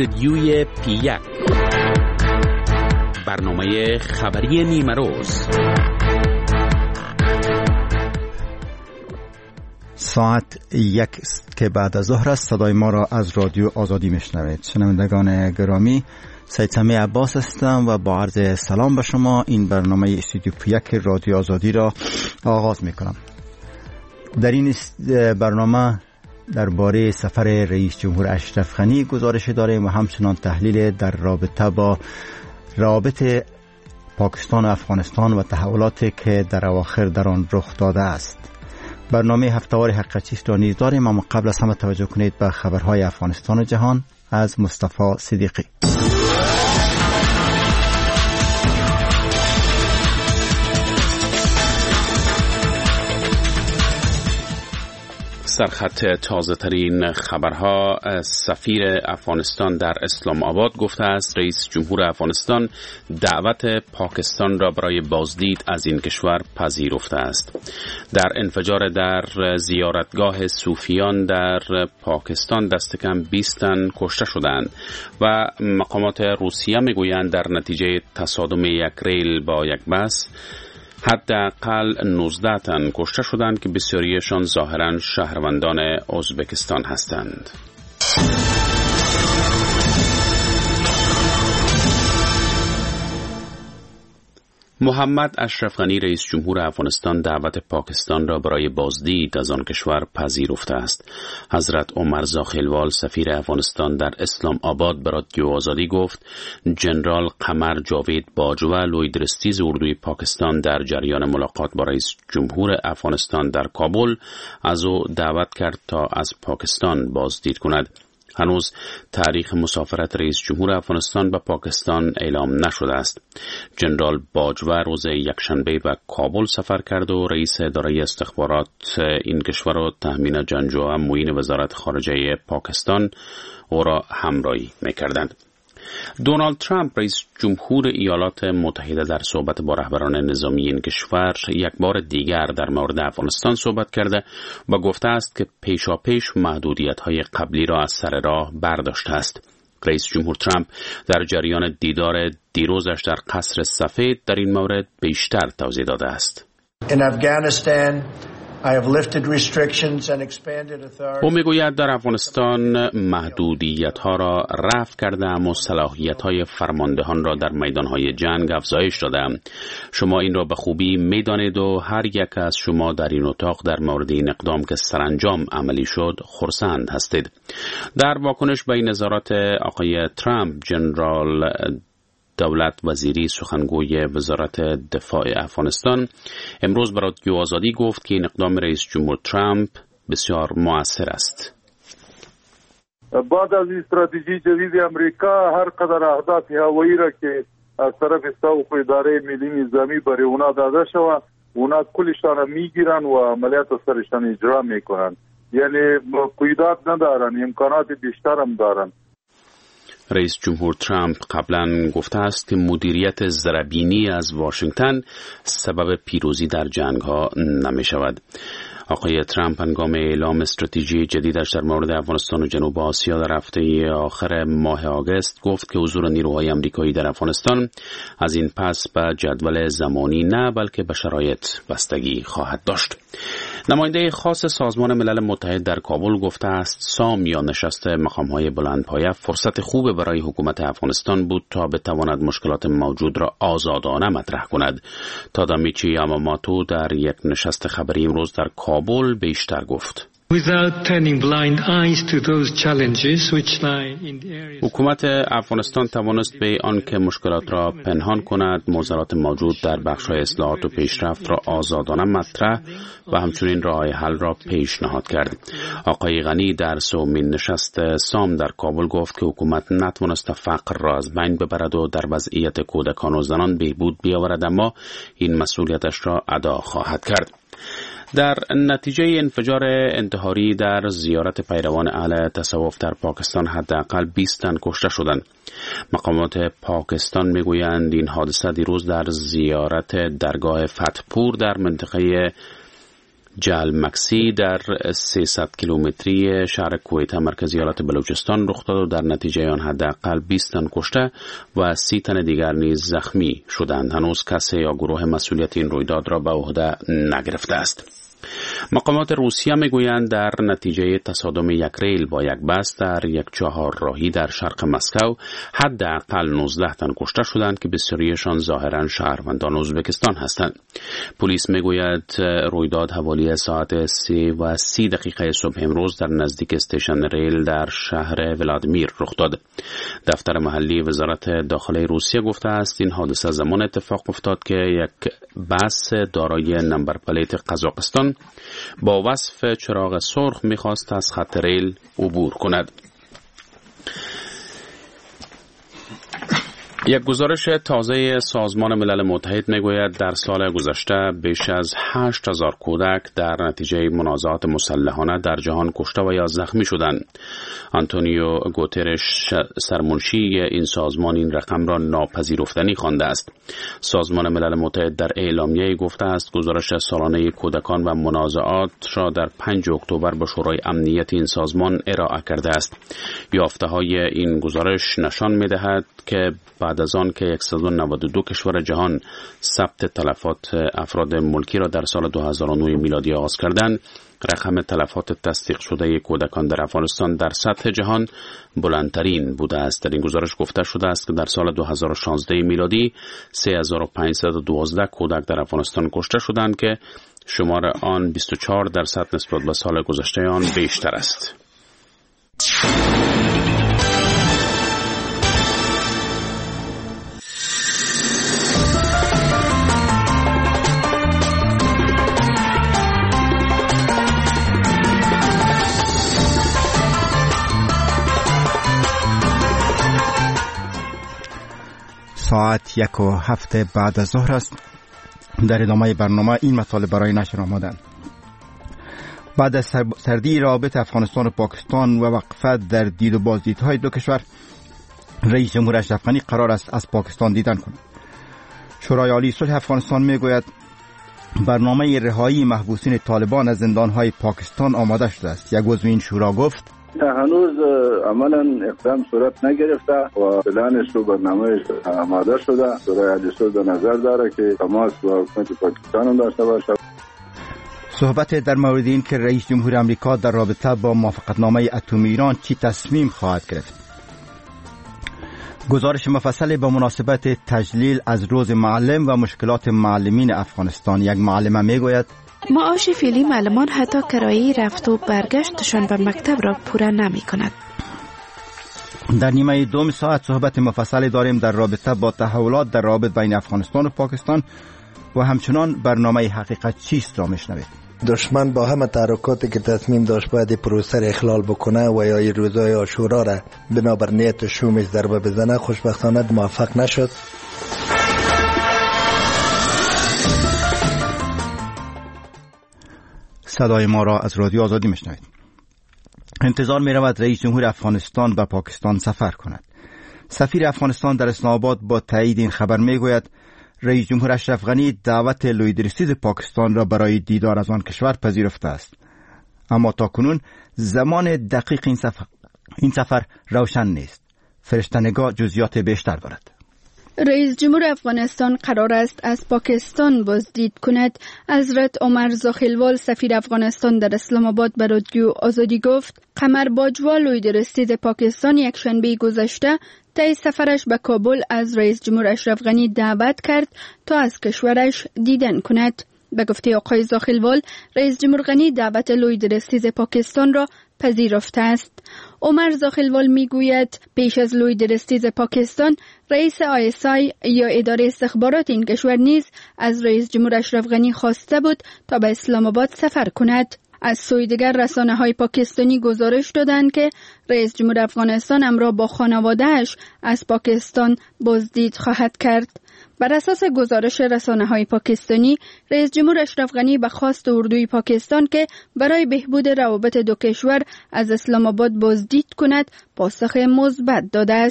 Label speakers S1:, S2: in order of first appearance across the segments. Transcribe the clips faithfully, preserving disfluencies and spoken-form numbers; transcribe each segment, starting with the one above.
S1: استدیوی پی یک، برنامه خبری نیمه روز.
S2: ساعت یک که بعد از ظهر است. صدای ما را از رادیو آزادی میشنوید. شنوندگان گرامی، سید سمیع عباس هستم و با عرض سلام به شما این برنامه استودیو پی یک رادیو آزادی را آغاز میکنم. در این برنامه درباره سفر رئیس جمهور اشرف غنی گزارش داریم و همچنان تحلیل در رابطه با روابط پاکستان و افغانستان و تحولاتی که در اواخر در آن رخ داده است. برنامه هفته‌وار حقیقت‌چیست را نیز داریم، اما قبل از همه توجه کنید به خبرهای افغانستان و جهان از مصطفی صدیقی.
S1: سرخط تازه ترین خبرها. سفیر افغانستان در اسلام آباد گفته است رئیس جمهور افغانستان دعوت پاکستان را برای بازدید از این کشور پذیرفته است. در انفجار در زیارتگاه صوفیان در پاکستان دست کم بیست تن کشته شدند و مقامات روسیه میگویند در نتیجه تصادم یک ریل با یک بس حداقل نوزده تن کشته شدند که بسیاریشان ظاهراً شهروندان ازبکستان هستند. محمد اشرف غنی رئیس جمهور افغانستان دعوت پاکستان را برای بازدید از آن کشور پذیرفته است. حضرت عمرزا خیلوال سفیر افغانستان در اسلام آباد به رادیو آزادی گفت جنرال قمر جاوید باجوه لویدرستیز اردوی پاکستان در جریان ملاقات با رئیس جمهور افغانستان در کابل از او دعوت کرد تا از پاکستان بازدید کند. هنوز تاریخ مسافرت رئیس جمهور افغانستان به پاکستان اعلام نشده است. جنرال باجوه روز یکشنبه به کابل سفر کرد و رئیس اداره استخبارات این کشور و تامین جنگجویان معین وزارت خارجه پاکستان او را همراهی می‌کردند. دونالد ترامپ رئیس جمهور ایالات متحده در صحبت با رهبران نظامی این کشور یک بار دیگر در مورد افغانستان صحبت کرده و گفته است که پیشاپیش محدودیت‌های قبلی را از سر راه برداشته است. رئیس جمهور ترامپ در جریان دیدار دیروزش در قصر سفید در این مورد بیشتر توضیح داده است. او میگوید در افغانستان محدودیت‌ها را رفع کردم و صلاحیت‌های فرماندهان را در میدان‌های جنگ افزایش دادم. شما این را به خوبی می‌دانید و هر یک از شما در این اتاق در مورد این اقدام که سرانجام عملی شد خرسند هستید. در واکنش به این نظارات آقای ترامپ، جنرال دولت وزیری سخنگوی وزارت دفاع افغانستان امروز به رادیو آزادی گفت که این اقدام رئیس جمهور ترامپ بسیار مؤثر است.
S3: بعد از استراتژی جدید امریکا هر قدر اهداف هوایی را که از طرف ساوخ اداره ملی نظامی برای اونا داده شود اونا کلشان میگیرن و عملیات سرشان اجرا میکنن، یعنی قیودات ندارن، امکانات بیشتر هم دارن.
S1: رئیس جمهور ترامپ قبلا گفته است که مدیریت ضربینی از واشنگتن سبب پیروزی در جنگ ها نمی شود. آقای ترامپ هنگام اعلام استراتژی جدیدش در مورد افغانستان و جنوب آسیا در هفته آخر ماه آگوست گفت که حضور نیروهای آمریکایی در افغانستان از این پس به جدول زمانی نه بلکه به شرایط بستگی خواهد داشت. نماینده خاص سازمان ملل متحد در کابل گفته است سام یا نشست مقام‌های بلندپایه فرصت خوب برای حکومت افغانستان بود تا بتواند مشکلات موجود را آزادانه مطرح کند. تادامیچی یاماماتو در یک نشست خبری امروز در کابل بیشتر گفت. حکومت افغانستان توانست به آن که مشکلات را پنهان کند، معضلات موجود در بخش‌های اصلاحات و پیشرفت را آزادانه مطرح و همچنین راه حل را پیشنهاد کرد. آقای غنی در سومین نشست سام در کابل گفت که حکومت نتوانست فقر را از بین ببرد و در وضعیت کودکان و زنان بهبود بیاورد، اما این مسئولیتش را ادا خواهد کرد. در نتیجه انفجار انتحاری در زیارت پیروان اهل تصوف در پاکستان حداقل بیست تن کشته شدند. مقامات پاکستان میگویند این حادثه دیروز در زیارت درگاه فتحپور در منطقه جل مکسی در سیصد کیلومتری شهر کویته مرکزی ایالت بلوچستان رخ داد و در نتیجه آن حداقل بیست تن کشته و سی تن دیگر نیز زخمی شدند. هنوز کسی یا گروه مسئولیت این رویداد را به عهده نگرفته است. مقامات روسیه میگویند در نتیجه تصادم یک ریل با یک بس در یک چهار راهی در شرق مسکو حداقل نوزده تن کشته شدند که بسیاریشان ظاهرا شهروندان ازبکستان هستند. پلیس میگوید رویداد حوالی ساعت سه و سی دقیقه صبح امروز در نزدیک استیشن ریل در شهر ولادیمیر رخ داد. دفتر محلی وزارت داخلی روسیه گفته است این حادثه زمان اتفاق افتاد که یک بس دارای نمبر پلیت قزاقستان با وصف چراغ سرخ می‌خواست از خط ریل عبور کند. یک گزارش تازه سازمان ملل متحد میگوید در سال گذشته بیش از هشت هزار کودک در نتیجه منازعات مسلحانه در جهان کشته و یا زخمی شدند. آنتونیو گوترش سرمنشی این سازمان این رقم را ناپذیرفتنی خوانده است. سازمان ملل متحد در اعلامیه‌ای گفته است گزارش سالانه کودکان و منازعات را در پنجم اکتبر به شورای امنیت این سازمان ارائه کرده است. یافته‌های این گزارش نشان می‌دهد که بعد از آن که صد و نود و دو کشور جهان ثبت تلفات افراد ملکی را در سال دو هزار و نه میلادی آغاز کردند، رقم تلفات تصدیق شده کودکان در افغانستان در سطح جهان بلندترین بوده است. در این گزارش گفته شده است که در سال دو هزار و شانزده میلادی سه هزار و پانصد و دوازده کودک در افغانستان کشته شدند که شمار آن بیست و چهار درصد نسبت به سال گذشته آن بیشتر است.
S2: ساعت یک و هفته بعد از ظهر است. در ادامه برنامه این مطالب برای نشر آمدند. بعد از سردی رابطه افغانستان و پاکستان و وقفه در دید و بازدیدهای دو کشور، رئیس جمهور اشرف غنی قرار است از پاکستان دیدن کند. شورای عالی صلح افغانستان میگوید برنامه رهایی محبوسین طالبان از زندانهای پاکستان آماده شده است. یک عضو این شورا گفت
S4: هنوز عملا اقدام صورت نگرفته و پلانش رو برنامهش آماده شده. شورای عالی صلح به نظر داره که تماس با حکومت پاکستان هم داشته باشه.
S2: صحبت در مورد این که رئیس جمهور آمریکا در رابطه با موافقتنامه اتمی ایران چی تصمیم خواهد گرفت. گزارش مفصل با مناسبت تجلیل از روز معلم و مشکلات معلمین افغانستان. یک معلمه میگوید
S5: معاش فعلی معلمان حتی کرایه رفت و برگشتشان به مکتب را پوره نمی کند.
S2: در نیمه دوم ساعت صحبت مفصلی داریم در رابطه با تحولات در رابط بین افغانستان و پاکستان و همچنان برنامه حقیقت چیست را میشنوید.
S6: دشمن با همه تحرکاتی که تصمیم داشت باید پروسه را اخلال بکنه و یا روزای عاشورا را بنابر نیت شومش ضربه بزنه، خوشبختانه موفق نشد.
S2: صدای ما را از رادیو آزادی میشنوید. انتظار می رود رئیس جمهور افغانستان به پاکستان سفر کند. سفیر افغانستان در اسلام آباد با تایید این خبر می گوید رئیس جمهور اشرف غنی دعوت لویدرسیز پاکستان را برای دیدار از آن کشور پذیرفته است. اما تاکنون زمان دقیق این سفر, این سفر روشن نیست. فرشته‌نگار جزئیات بیشتر دارد.
S7: رئیس جمهور افغانستان قرار است از پاکستان بازدید کند. حضرت عمر زاخیلوال سفیر افغانستان در اسلام آباد به رادیو آزادی گفت قمر باجوا لویدرسیز پاکستان یک شنبه گذشته طی سفرش به کابل از رئیس جمهور اشرف غنی دعوت کرد تا از کشورش دیدن کند. به گفته آقای زاخیلوال رئیس جمهور غنی دعوت لویدرسیز پاکستان را پذیرفته است. عمر زاخیلوال میگوید پیش از لویدرسیز پاکستان رئیس آی اس آی یا اداره استخبارات این کشور نیز از رئیس جمهور اشرف غنی خواسته بود تا به اسلام آباد سفر کند. از سوی دیگر رسانه‌های پاکستانی گزارش دادند که رئیس جمهور افغانستان همراه با خانواده‌اش از پاکستان بازدید خواهد کرد. بر اساس گزارش رسانه‌های پاکستانی، رئیس جمهور اشرف غنی به خواست اردوی پاکستان که برای بهبود روابط دو کشور از اسلام آباد بازدید کند، پاسخ مثبت داده است.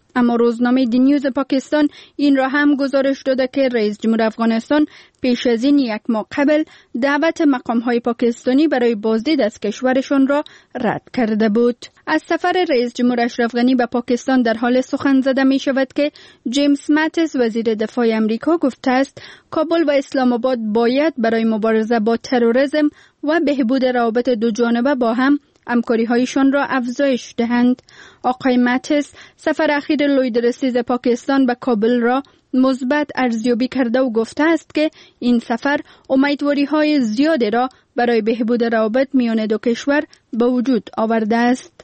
S7: اما روزنامه دی نیوز پاکستان این را هم گزارش داده که رئیس جمهور افغانستان پیش از این یک ماه قبل دعوت مقام‌های پاکستانی برای بازدید از کشورشان را رد کرده بود. از سفر رئیس جمهور اشرف غنی به پاکستان در حال سخن زده می شود که جیمز ماتیس وزیر دفاع امریکا گفته است کابل و اسلام آباد باید برای مبارزه با تروریسم و بهبود روابط دو جانبه با هم همکاری‌هایشان را افزایش دهند. آقای ماتیس سفر اخیر لوید رسیز پاکستان به کابل را مثبت ارزیابی کرده و گفته است که این سفر امیدواری‌های زیادی را برای بهبود روابط میان دو کشور به وجود آورده است.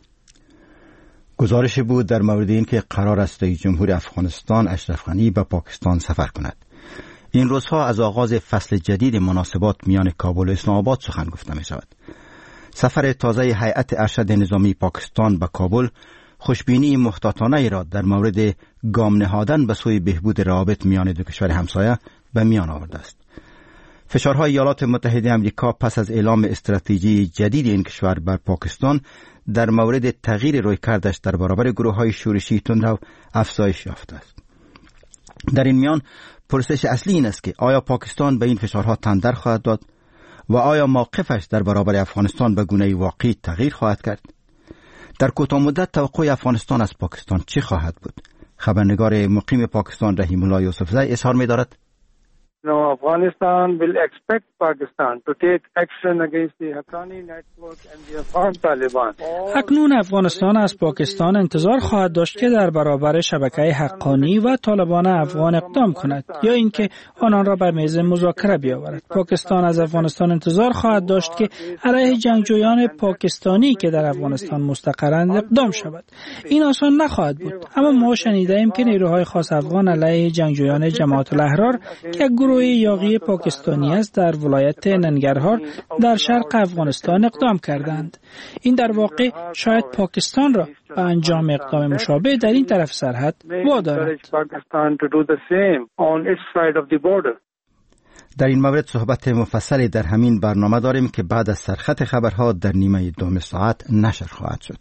S2: گزارش بود در مورد این که قرار است رئیس جمهور افغانستان اشرف غنی به پاکستان سفر کند. این روزها از آغاز فصل جدید مناسبات میان کابل و اسلام آباد سخن گفته می شود. سفر تازه هیئت ارشد نظامی پاکستان به کابل خوشبینی محتاطانه را در مورد گام نهادن به سوی بهبود روابط میان دو کشور همسایه به میان آورده است. فشارهای ایالات متحده آمریکا پس از اعلام استراتژی جدید این کشور بر پاکستان در مورد تغییر رویکردش در برابر گروه‌های شورشی تندرو افزایش یافته است. در این میان پرسش اصلی این است که آیا پاکستان به این فشارها تندر خواهد داد و آیا موقفش در برابر افغانستان به گونه‌ای واقعی تغییر خواهد کرد؟ در کوتاه مدت توقع افغانستان از پاکستان چه خواهد بود؟ خبرنگار مقیم پاکستان رحیم الله یوسفزئی اظهار می‌دارد
S8: No, Afghanistan will expect Pakistan to take action against the Haqqani network and the Afghan Taliban.
S9: اکنون افغانستان از پاکستان انتظار خواهد داشت که در برابر شبکه حقانی و طالبان افغان اقدام کند یا اینکه آنان را به میز مذاکره بیاورد. پاکستان از افغانستان انتظار خواهد داشت که علیه جنگجویان پاکستانی که در افغانستان مستقرند اقدام شود. این آسان نخواهد بود، اما ما شنیده‌ایم که نیروهای خاص افغان علیه جنگجویان جماعت الاحرار که گروه یاغی پاکستانی است در ولایت ننگرهار در شرق افغانستان اقدام کردند. این در واقع شاید پاکستان را به انجام اقدام مشابه در این طرف سرحد وادارد.
S2: در این مورد صحبت مفصلی در همین برنامه داریم که بعد از سرخط خبرها در نیمه دوم ساعت نشر خواهد شد.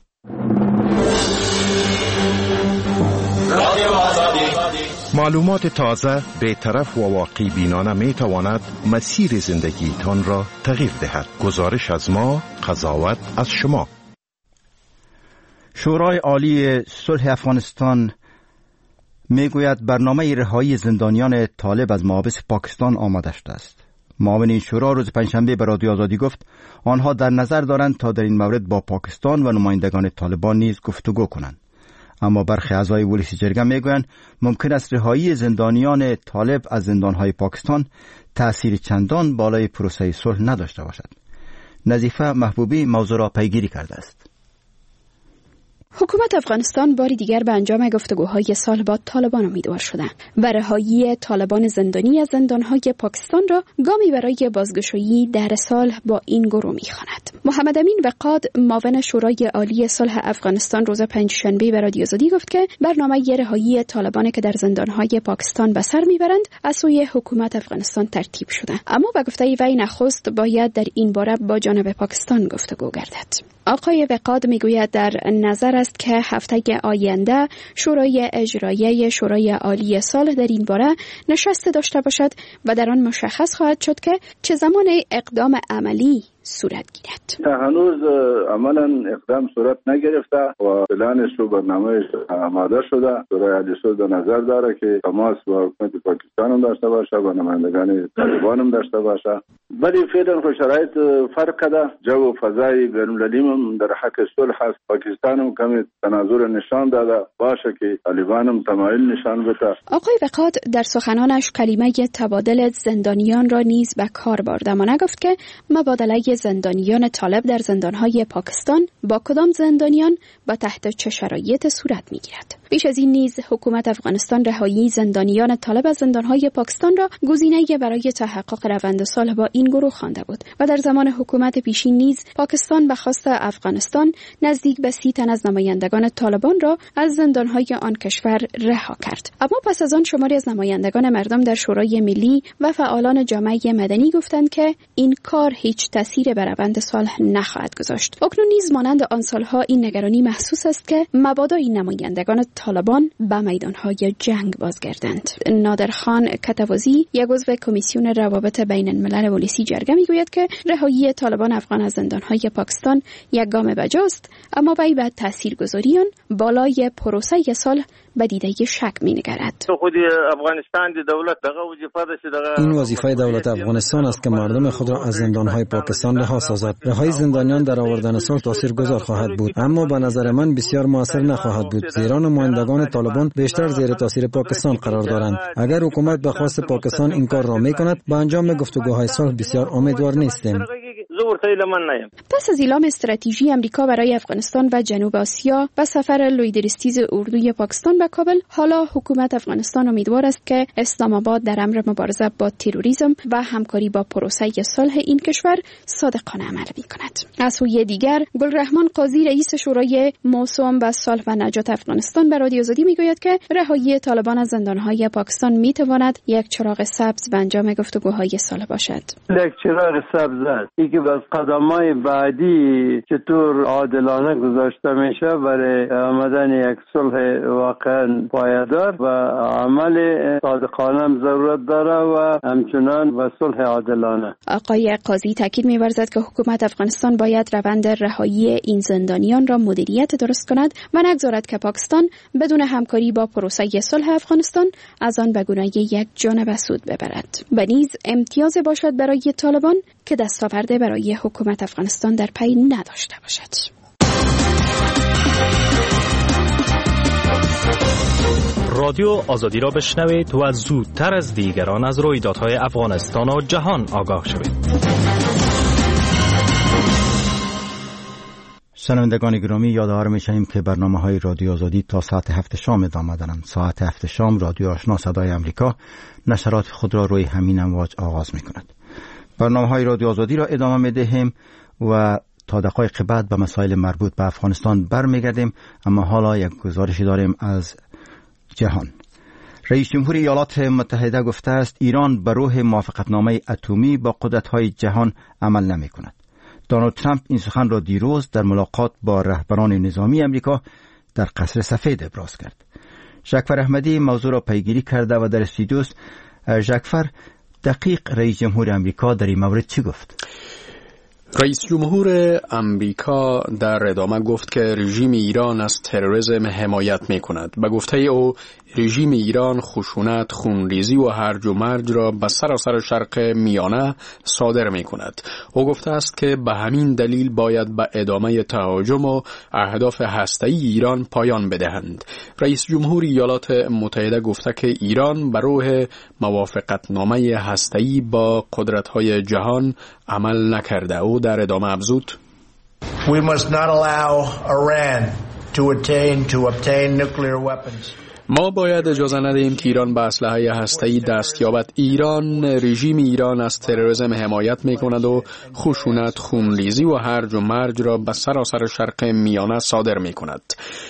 S10: معلومات تازه، بی‌طرف و واقعی بینانه می تواند مسیر زندگی تان را تغییر دهد. گزارش از ما، قضاوت از شما.
S2: شورای عالی صلح افغانستان می گوید برنامه رهایی زندانیان طالب از محابس پاکستان آماده شده است. معاون این شورا روز پنجشنبه به رادیو آزادی گفت آنها در نظر دارند تا در این مورد با پاکستان و نمایندگان طالبان نیز گفتگو کنند. اما برخی اعضای ولسی جرگه میگویند ممکن است رهایی زندانیان طالب از زندانهای پاکستان تأثیر چندان بالای پروسه صلح نداشته باشد. نظیفه محبوبی موضوع را پیگیری کرده است.
S5: حکومت افغانستان باری دیگر به انجام گفتگوهای صلح با طالبان امیدوار شده و رهایی طالبان زندانی از زندانهای پاکستان را گامی برای بازگشایی در صلح با این گروه می‌خواند. محمد امین وقاد معاون شورای عالی صلح افغانستان روز پنجشنبه به رادیو آزادی گفت که برنامه رهایی طالبان که در زندانهای پاکستان به سر میبرند از سوی حکومت افغانستان ترتیب شده، اما به گفته وی نخست باید در این باره با جانب پاکستان گفتگو گردد. آقای وقاد میگوید در نظر است که هفته آینده شورای اجرایی شورای عالی صلح در این باره نشست داشته باشد و در آن مشخص خواهد شد که چه زمان اقدام عملی صورت گیرد.
S4: هنوز عملا اقدام صورت نگرفته و پلانش و برنامه‌اش آماده شده. شورای عالی صلح در نظر داره که تماس با حکومت پاکستان هم داشته باشه و نمایندگان طالبان هم داشته باشه. ولی فعلا خو شرایط فرق کرده. جو و فضای بین‌المللی هم در حق صلح هست. پاکستان هم کمی تناظر نشان داده باشه که طالبان هم تمایل نشان بده.
S5: آقای وقاد در سخنانش کلمه تبادل زندانیان را نیز به کار برد، اما نگفت که مبادله زندانیان طالب در زندانهای پاکستان با کدام زندانیان و تحت چه شرایط صورت می‌گیرد. پیش از این نیز حکومت افغانستان رهایی زندانیان طالب از زندانهای پاکستان را گزینه‌ای برای تحقق روند صلح با این گروه خوانده بود و در زمان حکومت پیشین نیز پاکستان به خواست افغانستان نزدیک به سی تن از نمایندگان طالبان را از زندانهای آن کشور رها کرد. اما پس از آن شماری از نمایندگان مردم در شورای ملی و فعالان جامعه مدنی گفتند که این کار هیچ تأثیر بر روند صلح نخواهد گذاشت. اکنون نیز مانند آن سالها این نگرانی محسوس است که مبادا این نمایندگان طالبان به میدانهای جنگ بازگردند. نادرخان کتوازی، یک عضو کمیسیون روابط بین الملل پلیسی جرگه میگوید که رهایی طالبان افغان از زندانهای پاکستان یک گام بجاست، اما وی به تاثیرگذاری آن بالای پروسه صلح به دیده شک می‌نگرد.
S11: این وظیفه دولت افغانستان است که مردم خود را از زندانهای پاکستان رها سازد. رهایی زندانیان در آوردن صلح تاثیرگذار خواهد بود، اما به نظر من بسیار موثر نخواهد بود، زیرا نمایندگان طالبان بیشتر زیر تاثیر پاکستان قرار دارند. اگر حکومت به خواست پاکستان این کار را می‌کند، به انجام گفتگوهای صلح بسیار امیدوار نیستیم.
S5: پس از اعلام استراتژی امریکا برای افغانستان و جنوب آسیا و سفر لویدرستیز اردوی پاکستان به کابل، حالا حکومت افغانستان امیدوار است که اسلام آباد در امر مبارزه با تروریسم و همکاری با پروسه صلح این کشور صادقانه عمل می‌کند. از سوی دیگر، گلرحمان قاضی رئیس شورای موسوم به صلح و نجات افغانستان به رادیو آزادی میگوید که رهایی طالبان از زندانهای پاکستان میتواند یک چراغ سبز به انجام گفتگوهای صلح باشد.
S12: یک چراغ سبز است که از قدم‌های بعدی چطور عادلانه گذاشته میشه برای آمدن یک صلح واقعا پایدار و عمل صادقانه ضرورت داره و همچنان و صلح عادلانه.
S5: آقای قاضی تاکید می‌ورزد که حکومت افغانستان باید روند رهایی این زندانیان را مدیریت درست کند و نگذارد که پاکستان بدون همکاری با پروسه صلح افغانستان از آن به گونه‌ای یک جانبه سود ببرد. و نیز امتیاز باشد برای طالبان که دستاورد برای حکومت افغانستان در پی نداشته باشد.
S13: رادیو آزادی را بشنوید و زودتر از دیگران از رویدادهای افغانستان و جهان آگاه شوید.
S2: شنوندگان گرامی، یادآور می‌شویم که برنامه‌های رادیو آزادی تا ساعت هفت شام ادامه دارند. ساعت هفت شام رادیو آشنا صدای امریکا نشرات خود را روی همین امواج آغاز می‌کند. برنامه‌های رادیو آزادی را ادامه می‌دهیم و تا دقایق بعد به مسائل مربوط به افغانستان برمیگردیم، اما حالا یک گزارشی داریم از جهان. رئیس جمهور ایالات متحده گفته است ایران به روح موافقتنامه اتمی با قدرت‌های جهان عمل نمی‌کند. دونالد ترامپ این سخن را دیروز در ملاقات با رهبران نظامی امریکا در قصر سفید ابراز کرد. ژکفر احمدی موضوع را پیگیری کرده و در استودیوست. ژکفر، دقیق رئیس جمهور امریکا در این مورد چی گفت؟
S14: رئیس جمهور امریکا در ادامه گفت که رژیم ایران از تروریسم حمایت می کند. به گفته او رژیم ایران خشونت، خونریزی و هرج و مرج را به سراسر شرق میانه صادر می کند. او گفته است که به همین دلیل باید به ادامه تهاجم و اهداف هسته‌ای ایران پایان بدهند. رئیس جمهور ایالات متحده گفته که ایران به روح موافقتنامه هسته‌ای با قدرت‌های جهان عمل نکرده. او در ادامه افزود:
S15: We must not allow Iran to attain to obtain nuclear weapons.
S14: ما باید اجازه ندهیم که ایران به اسلحه هسته‌ای دست یابد. ایران، رژیم ایران از تروریسم حمایت می‌کند و خشونت، خونریزی و هرج و مرج را به سراسر شرق میانه صادر می‌کند.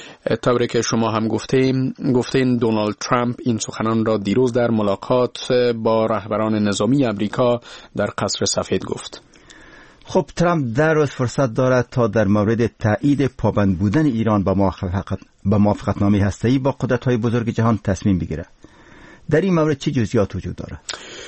S14: طوری که شما هم گفتیم گفتین دونالد ترامپ این سخنان را دیروز در ملاقات با رهبران نظامی امریکا در قصر سفید گفت.
S2: خب، ترامپ در روز فرصت دارد تا در مورد تایید پابند بودن ایران با موافقت با موافقتنامه هسته‌ای با قدرت‌های بزرگ جهان تصمیم بگیرد. در این مورد چه جزئیات وجود دارد؟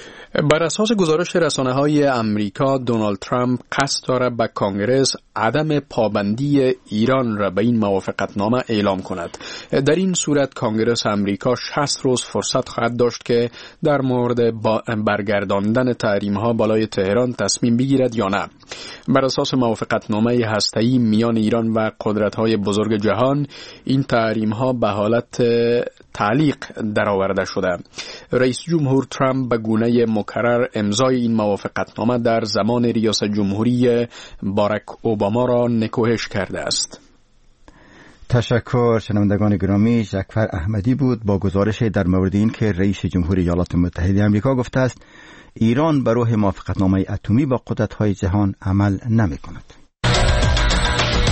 S14: بر اساس گزارش رسانه‌های امریکا، دونالد ترامپ قصد دارد به کانگرس عدم پابندی ایران را به این موافقتنامه اعلام کند. در این صورت کانگرس امریکا شصت روز فرصت خواهد داشت که در مورد برگرداندن تحریم‌ها بالای تهران تصمیم بگیرد یا نه. بر اساس موافقتنامه هسته‌ای میان ایران و قدرت‌های بزرگ جهان، این تحریم‌ها به حالت تعلیق درآورده شده. رئیس جمهور ترامپ به گونه مکرر امضای این موافقتنامه در زمان ریاست جمهوری باراک اوباما را نکوهش کرده است.
S2: تشکر. شنوندگان گرامی، ژکفر احمدی بود با گزارش در مورد این که رئیس جمهور ایالات متحده آمریکا گفته است ایران به روح موافقتنامه اتمی با قدرت‌های جهان عمل نمی‌کند.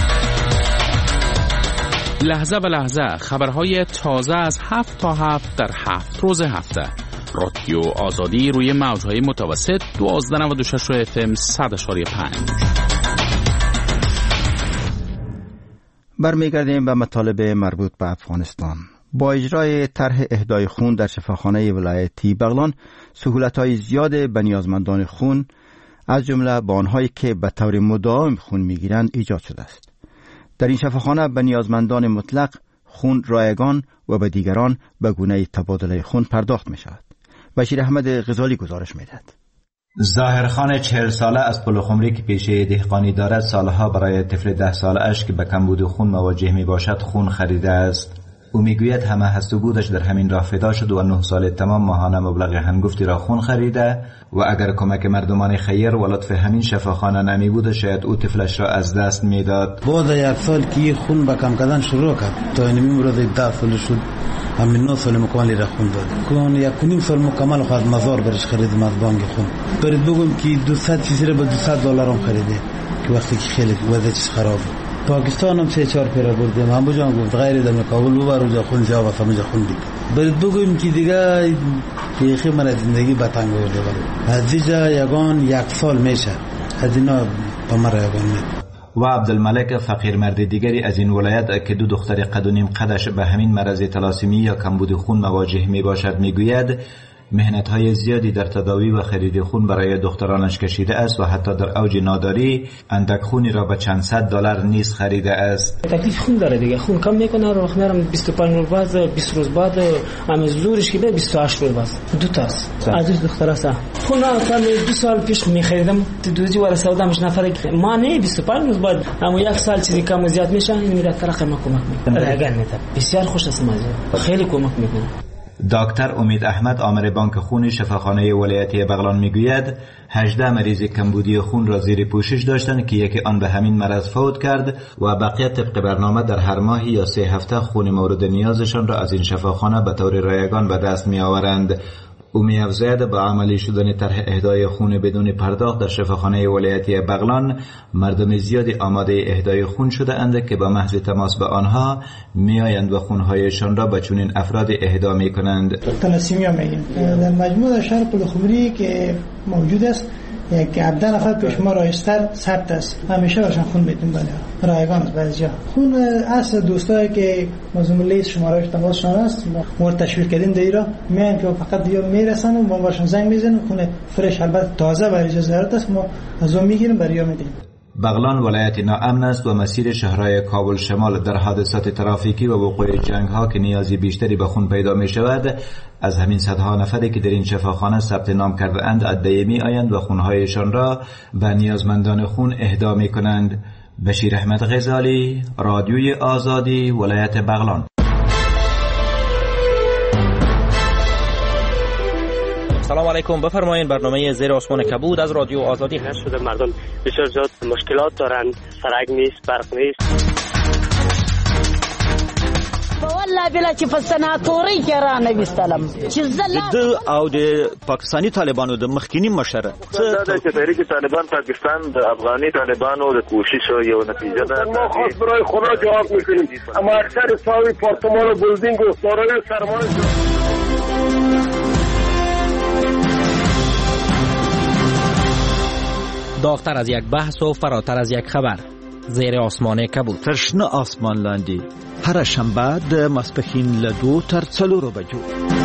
S1: لحظه به لحظه خبرهای تازه از هفت تا هفت در هفت روز هفته. رادیو آزادی روی موجهای متوسط دوازده نود و شش اف ام صد اشاری پنج.
S2: برمیگردیم به مطالب مربوط به افغانستان. با اجرای طرح اهدای خون در شفاخانه ولایتی بغلان، سهولت‌های زیاد به نیازمندان خون از جمله به آنهایی که به طور مداوم خون می‌گیرند ایجاد شده است. در این شفاخانه به نیازمندان مطلق، خون رایگان و به دیگران به گونه تبادله خون پرداخت می‌شود. بشیر احمد غزالی گزارش می‌دهد.
S16: ظاهرخان چهل ساله از پلخمری که پیشه دهقانی دارد، سالها برای طفل ده ساله اش که به کمبود خون مواجه می باشد خون خریده است. او میگوید همه هست و بودش در همین راه فدا شد و نه سال تمام ماهانه مبلغ هنگفتی را خون خریده و اگر کمک مردمان خیر و لطف همین شفاخانه نمی بود شاید او طفلش را از دست میداد.
S17: بعد یک سال که خون به کم کردن شروع کرد تا این مورد ده سال شد، همین نه سال مکملی را خون داد. کون یک نیم سال مکمل خواهد مزار برش خریدم از بانک خون. برید بگم که دویست چیزی را به دویست دلار هم خریده که وقتی که خیلی وضعش خراب. پاکستان هم سه چهار پیرا بردیم. هم بجان گفت غیر در کابل ببر و جا خون زیاد و سمجا خون بید. برید بگویم که دیگه بیخی من زندگی بتنگ ورده برد. از دیجا یگان یک سال میشه. از اینا به من یگان مید.
S16: و عبدالملک فقیر مرد دیگری از این ولایت که دو دختر قد و نیم قدش به همین مرض تلاسمی یا کمبود خون مواجه می باشد میگوید مهنت‌های زیادی در تداوی و خرید خون برای دخترانش کشیده است و حتی در اوج ناداری اندک خونی را به چند صد دلار نیز خریده است.
S18: تکلیف خون داره دیگه، خون کم میکنه رو میرم بیست و پنج روز بعد بیست روز بعد هم زورش که به بیست و هشت روز بعد دو تاست عزیز دختر است. خون تا دو سال پیش می‌خریدم دوزی ولا سودامش نفر ما نه بیست و پنج روز بعد اما یک سال چیزی کم و زیاد میشه این میره طرق ما کمک میکنه. رگان میده بسیار خوش است مزه خیلی کمک میکنه.
S16: دکتر امید احمد آمر بانک خون شفاخانه ولایتی بغلان میگوید هجده مریض کمبودی خون را زیر پوشش داشتند که یکی آن به همین مرض فوت کرد و بقیه طبق برنامه در هر ماه یا سه هفته خون مورد نیازشان را از این شفاخانه به طور رایگان به دست می آورند. او می افزاید با عملی شدن طرح اهدای خون بدون پرداخت در شفاخانه ولایتی بغلان مردم زیادی آماده اهدای خون شده اند که با محض تماس به آنها می آیند و خونهایشان را به چنین افراد اهدا می کنند.
S19: تلاسیمیا میگیم در مجموع شهر پلخمری که موجود است یک هفده نفر پیش ما رایستر ثبت است، همیشه باشن خون میتون بله رایگان است. بعضیا خون اصل دوستایی که مزمون لیست شمارهش تماسشان است ما تشویق کردیم دیرا میان که فقط دیگه میرسن و ما باشون زنگ میزنیم خون فرش البته تازه برای اجازه است ما از اون میگیریم بریا میدیم.
S16: بغلان ولایت ناامن است و مسیر شهرهای کابل شمال در حادثات ترافیکی و وقوع جنگ ها که نیازی بیشتری به خون پیدا می شود از همین صدها نفری که در این شفاخانه ثبت نام کرده اند عدیه می آیند و خونهایشان را به نیازمندان خون اهدا می کنند. بشیر احمد غزالی، رادیوی آزادی، ولایت بغلان.
S20: سلام علیکم، بفرمایید. برنامه زیر آسمان کبود از رادیو آزادی
S21: هست. شده مردم بسیار زیاد مشکلات دارند، سرک نیست، برق نیست.
S22: والله بلا چې په سناتوري کې را نه وستلم چې زله
S20: د او د پاکستانی طالبانو د مخکینی مشر
S23: دا چې تحریک طالبان پاکستان د افغاني طالبانو د کوشش یو نتیجه ده.
S24: ما خاص برای خدا جواب میکنیم، اما اکثر ساوی پارتمان و بلدینگ و سارای سرمایه
S13: داغتر از یک بحث و فراتر از یک خبر. زیر آسمان کبود.
S25: ترشنه آسمان لاندی. هر شنبه د ماسپښین له دو تر څلورو بجو.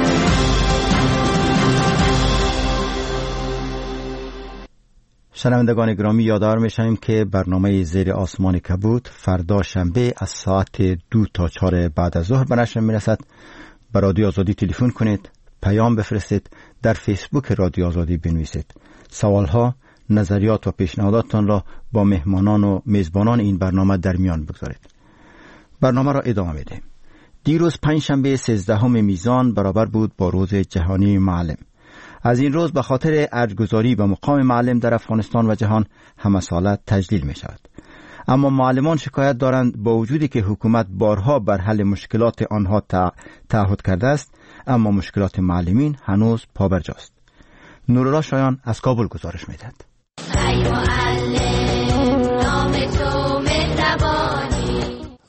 S2: شنوندگان گرامی یادآور می‌شویم که برنامه زیر آسمان کبود فردا شنبه از ساعت دو تا چهار بعد از ظهر به نشر می‌رسد. به رادیو آزادی تلفن کنید، پیام بفرستید، در فیسبوک رادیو آزادی بنویسید. سوالها، نظریات و پیشنهاداتتان را با مهمانان و میزبانان این برنامه در میان بگذارید. برنامه را ادامه میدیم. دیروز پنجشنبه سیزدهم میزان برابر بود با روز جهانی معلم. از این روز به خاطر ارجگذاری به مقام معلم در افغانستان و جهان همه ساله تجلیل می شود. اما معلمان شکایت دارند با وجودی که حکومت بارها بر حل مشکلات آنها تعهد کرده است، اما مشکلات معلمین هنوز پابرجاست. نورالله شایان از کابل گزارش می‌دهد.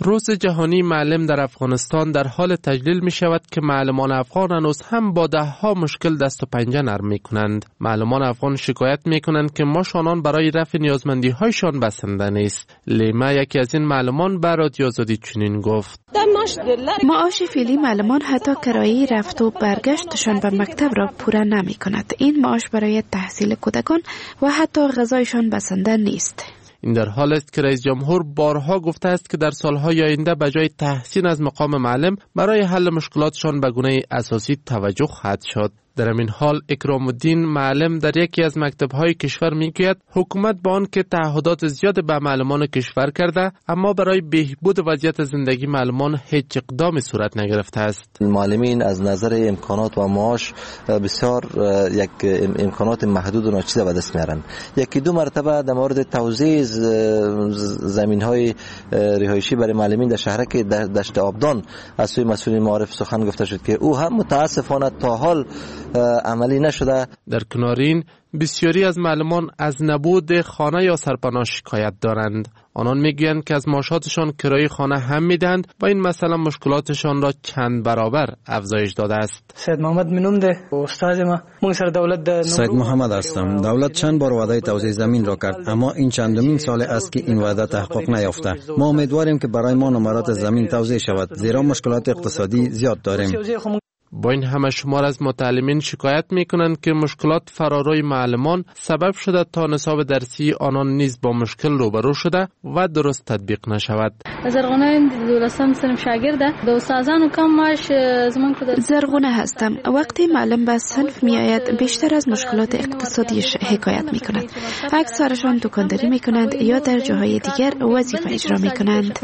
S3: روز جهانی معلم در افغانستان در حال تجلیل می شود که معلمان افغان هنوز هم با ده ها مشکل دست و پنجه نرم می کنند. معلمان افغان شکایت می کنند که معاش آنان برای رفع نیازمندی هایشان بسنده نیست. لیما یکی از این معلمان به رادیو آزادی چنین گفت:
S5: معاش فعلی معلمان حتی کرایه رفت و برگشتشان به مکتب را پوره نمی کند. این معاش برای تحصیل کودکان و حتی غذایشان بسنده نیست.
S3: این در حال است که رئیس جمهور بارها گفته است که در سالهای آینده به جای تحسین از مقام معلم برای حل مشکلاتشان به گونه اساسی توجه خواهد شد. در این حال اکرام الدین معلم در یکی از مکتب‌های کشور میگوید حکومت با آن که تعهدات زیاد به معلمان کشور کرده اما برای بهبود وضعیت زندگی معلمان هیچ اقدامی صورت نگرفته است.
S6: معلمین از نظر امکانات و معاش بسیار یک امکانات محدود و ناچیزه به دست میارن. یکی دو مرتبه در مورد توزیع زمین‌های رهایشی برای معلمین در شهرک دشت آبدان از سوی مسئولین معارف سخن گفته شد که او هم متاسفانه تا حال عملی نشده.
S3: در کنار این بسیاری از معلمان از نبود خانه یا سرپناه شکایت دارند. آنان میگویند که از معاشاتشان کرایه خانه هم میدهند و این مثلا مشکلاتشان را چند برابر افزایش داده است.
S18: سید محمد منوم ده استاد ما من سر دولت
S11: سید محمد هستم. دولت چند بار وعده توزیع زمین را کرد اما این چندمین سال است که این وعده تحقق نیافته. ما امیدواریم که برای ما نمرات زمین توزیع شود زیرا مشکلات اقتصادی زیاد داریم.
S3: با این همه شمار از متعلمین شکایت میکنند که مشکلات فراروی معلمان سبب شده تا نصاب درسی آنان نیز با مشکل روبرو شده و درست تطبیق نشود.
S7: زرغونه دولسم سنم شاگرده د استادانو کم معاش زمان کړه.
S5: زرغونه هستم. وقتی معلم به صنف میآید بیشتر از مشکلات اقتصادیش حکایت میکند. اکثرشان دکانداری میکنند یا در جاهای دیگر وظیفه اجرا میکنند.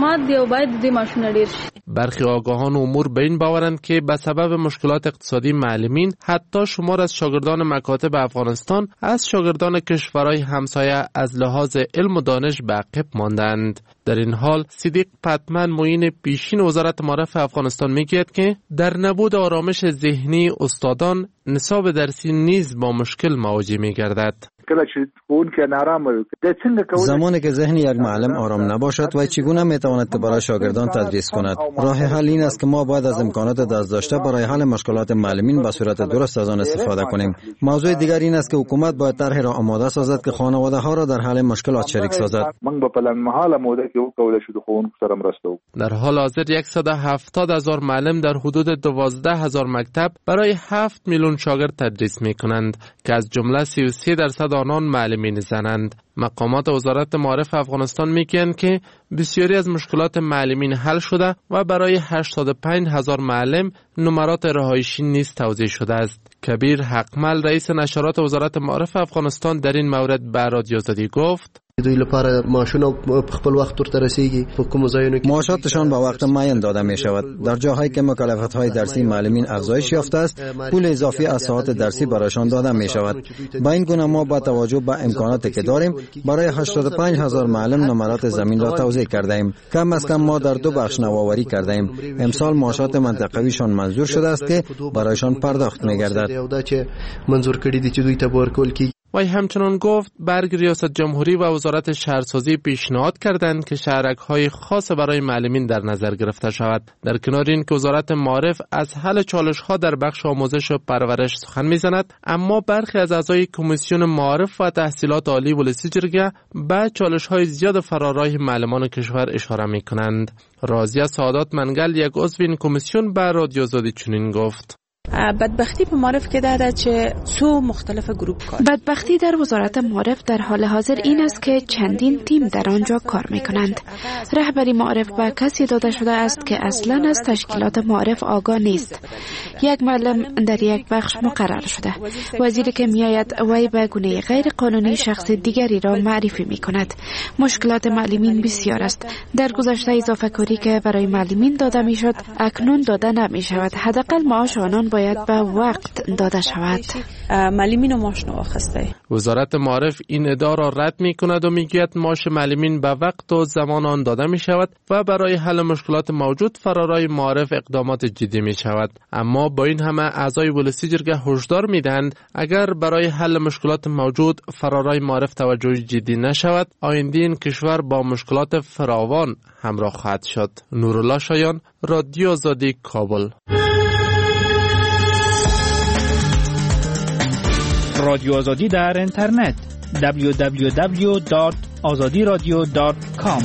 S3: برخی آگاهان امور به این باورند که به سبب مشکلات اقتصادی معلمین حتی شمار از شاگردان مکاتب افغانستان از شاگردان کشورهای همسایه از لحاظ علم و دانش به عقب ماندند. در این حال صدیق پتمن معین پیشین وزارت معارف افغانستان میگوید که در نبود آرامش ذهنی استادان نصاب درسی نیز با مشکل مواجه میگردد.
S11: زمانی که ذهن یک معلم آرام نباشد و چگونه میتواند که برای شاگردان تدریس کند؟ راه حل این است که ما باید از امکانات دست داشته برای حل مشکلات معلمین به صورت درست از آن استفاده کنیم. موضوع دیگر این است که حکومت باید طرحی را آماده سازد که خانواده ها را در حل مشکلات شریک سازد.
S3: در حال حاضر صد و هفتاد هزار معلم در حدود دوازده هزار مکتب برای هفت میلیون شاگرد تدریس میکنند که از جمله سی و سه درصد آنان معلمین زنند. مقامات وزارت معارف افغانستان میگویند که بسیاری از مشکلات معلمین حل شده و برای هشتاد و پنج هزار معلم نمرات رهایشی نیز توزیع شده است. کبیر حقمل رئیس نشرات وزارت معارف افغانستان در این مورد به رادیو آزادی گفت:
S8: دوی لپاره معاشونه په خپل وخت ورته رسیږي په کوم ځایونو کې
S11: معاشاتشان به وقت معین داده می شود. در جاهایی که مکلفیت‌های درسی معلمین افزایش یافته است پول اضافی از ساعات درسی برایشان داده می شود. با این گونه ما با توجه به امکاناتی که داریم برای هشتاد و پنج هزار معلم نمرات زمین را توزیع کرده ایم. کم از کم ما در دو بخش نوآوری کرده ایم. امسال معاشات منطقویشان منظور شده است که برایشان پرداخت می گردد.
S8: منظور کړي دي چې دوی ته ورکول کیږي.
S3: وی همچنان گفت برگ ریاست جمهوری و وزارت شهرسازی پیشنهاد کردند که شهرک‌های خاص برای معلمین در نظر گرفته شود. در کنار این که وزارت معارف از حل چالش‌ها در بخش آموزش و پرورش سخن می‌زند، اما برخی از اعضای کمیسیون معارف و تحصیلات عالی ولسی جرگه به چالش‌های زیاد فرارای معلمان کشور اشاره می‌کنند. راضیه سعادت منگل یک عضو این کمیسیون به رادیو آزادی چنین گفت:
S9: بدبختی په معارف کې دا ده چې څو مختلف گروپ کار
S5: بدبختی در وزارت معارف در حال حاضر این است که چندین تیم در آنجا کار میکنند. رهبری معارف به کسی داده شده است که اصلا از تشکیلات معارف آگاه نیست. یک معلم در یک بخش مقرر شده. وزیری که میآید وی به گونه غیر قانونی شخص دیگری را معرفی میکند. مشکلات معلمین بسیار است. در گذشته اضافه کاری که برای معلمین داده میشد اکنون داده نمی شود. حداقل معاش آنان
S9: باید به وقت داده شود.
S4: معلمین و ماش نواخسته.
S3: وزارت معارف این ادعا را رد می کند و میگوید معاش معلمین به وقت و زمان آن داده می شود و برای حل مشکلات موجود فرارای معارف اقدامات جدی می شود. اما با این همه اعضای ولسی جرگه هشدار می دهند اگر برای حل مشکلات موجود فرارای معارف توجه جدی نشود، آینده این کشور با مشکلات فراوان همراه خواهد شد. نورالله شایان، رادیو آزادی، کابل.
S13: رادیو آزادی در اینترنت دبلیو دبلیو دبلیو دات آزادی رادیو دات کام.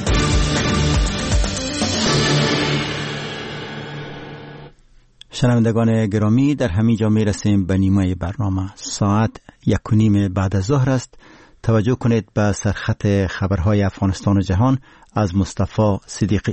S2: شنوندگان گرامی، در همین جا می رسیم به نیمه برنامه. ساعت یک و نیم بعد از ظهر است. توجه کنید به سرخط خبرهای افغانستان و جهان از مصطفی صدیقی.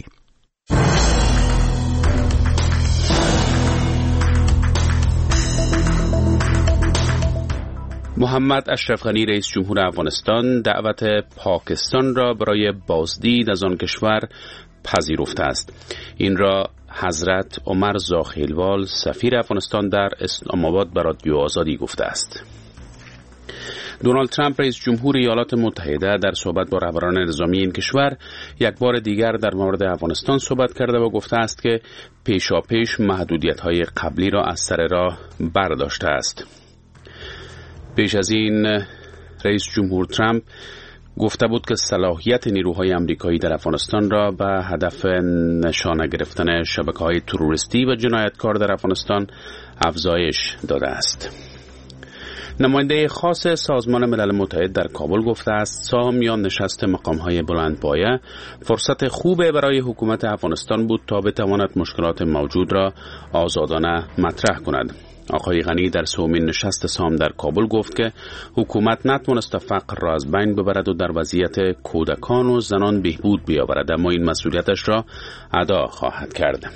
S1: محمد اشرف غنی رئیس جمهور افغانستان دعوت پاکستان را برای بازدید از آن کشور پذیرفته است. این را حضرت عمر زاخیلوال سفیر افغانستان در اسلام آباد به رادیو آزادی گفته است. دونالد ترامپ رئیس جمهور ایالات متحده در صحبت با رهبران نظامی این کشور یک بار دیگر در مورد افغانستان صحبت کرده و گفته است که پیشاپیش محدودیت‌های قبلی را از سر راه برداشته است. پیش از این رئیس جمهور ترامپ گفته بود که صلاحیت نیروهای آمریکایی در افغانستان را به هدف نشانه گرفتن شبکه‌های تروریستی و جنایتکار در افغانستان افزایش داده است. نماینده خاص سازمان ملل متحد در کابل گفته است سهامیان نشست مقام‌های بلندپایه فرصت خوبه برای حکومت افغانستان بود تا بتواند مشکلات موجود را آزادانه مطرح کند. آقای غنی در سومین نشست سام در کابل گفت که حکومت نتوانست فقر را از بین ببرد و در وضعیت کودکان و زنان بهبود بیاورد، اما این مسئولیتش را ادا خواهد کرد.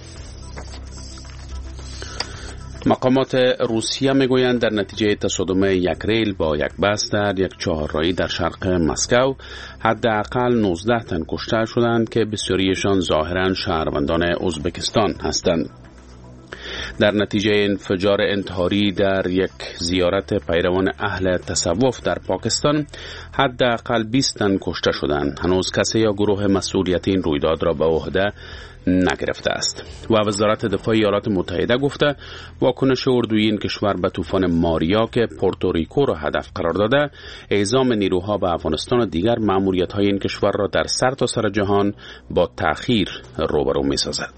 S1: مقامات روسیه میگویند در نتیجه تصادم یک ریل با یک بس در یک چهارراهی در شرق مسکو حداقل نوزده تن کشته شدند که بسیاریشان ظاهراً شهروندان ازبکستان هستند. در نتیجه انفجار انتحاری در یک زیارت پیروان اهل تصوف در پاکستان حداقل بیست تن کشته شدند. هنوز کسی یا گروه مسئولیت این رویداد را به عهده نگرفته است. و وزارت دفاع ایالات متحده گفته واکنش اردوی این کشور به طوفان ماریا که پورتوریکو را هدف قرار داده اعزام نیروها به افغانستان و دیگر مأموریت‌های این کشور را در سرتاسر جهان با تأخیر روبرو می‌سازد.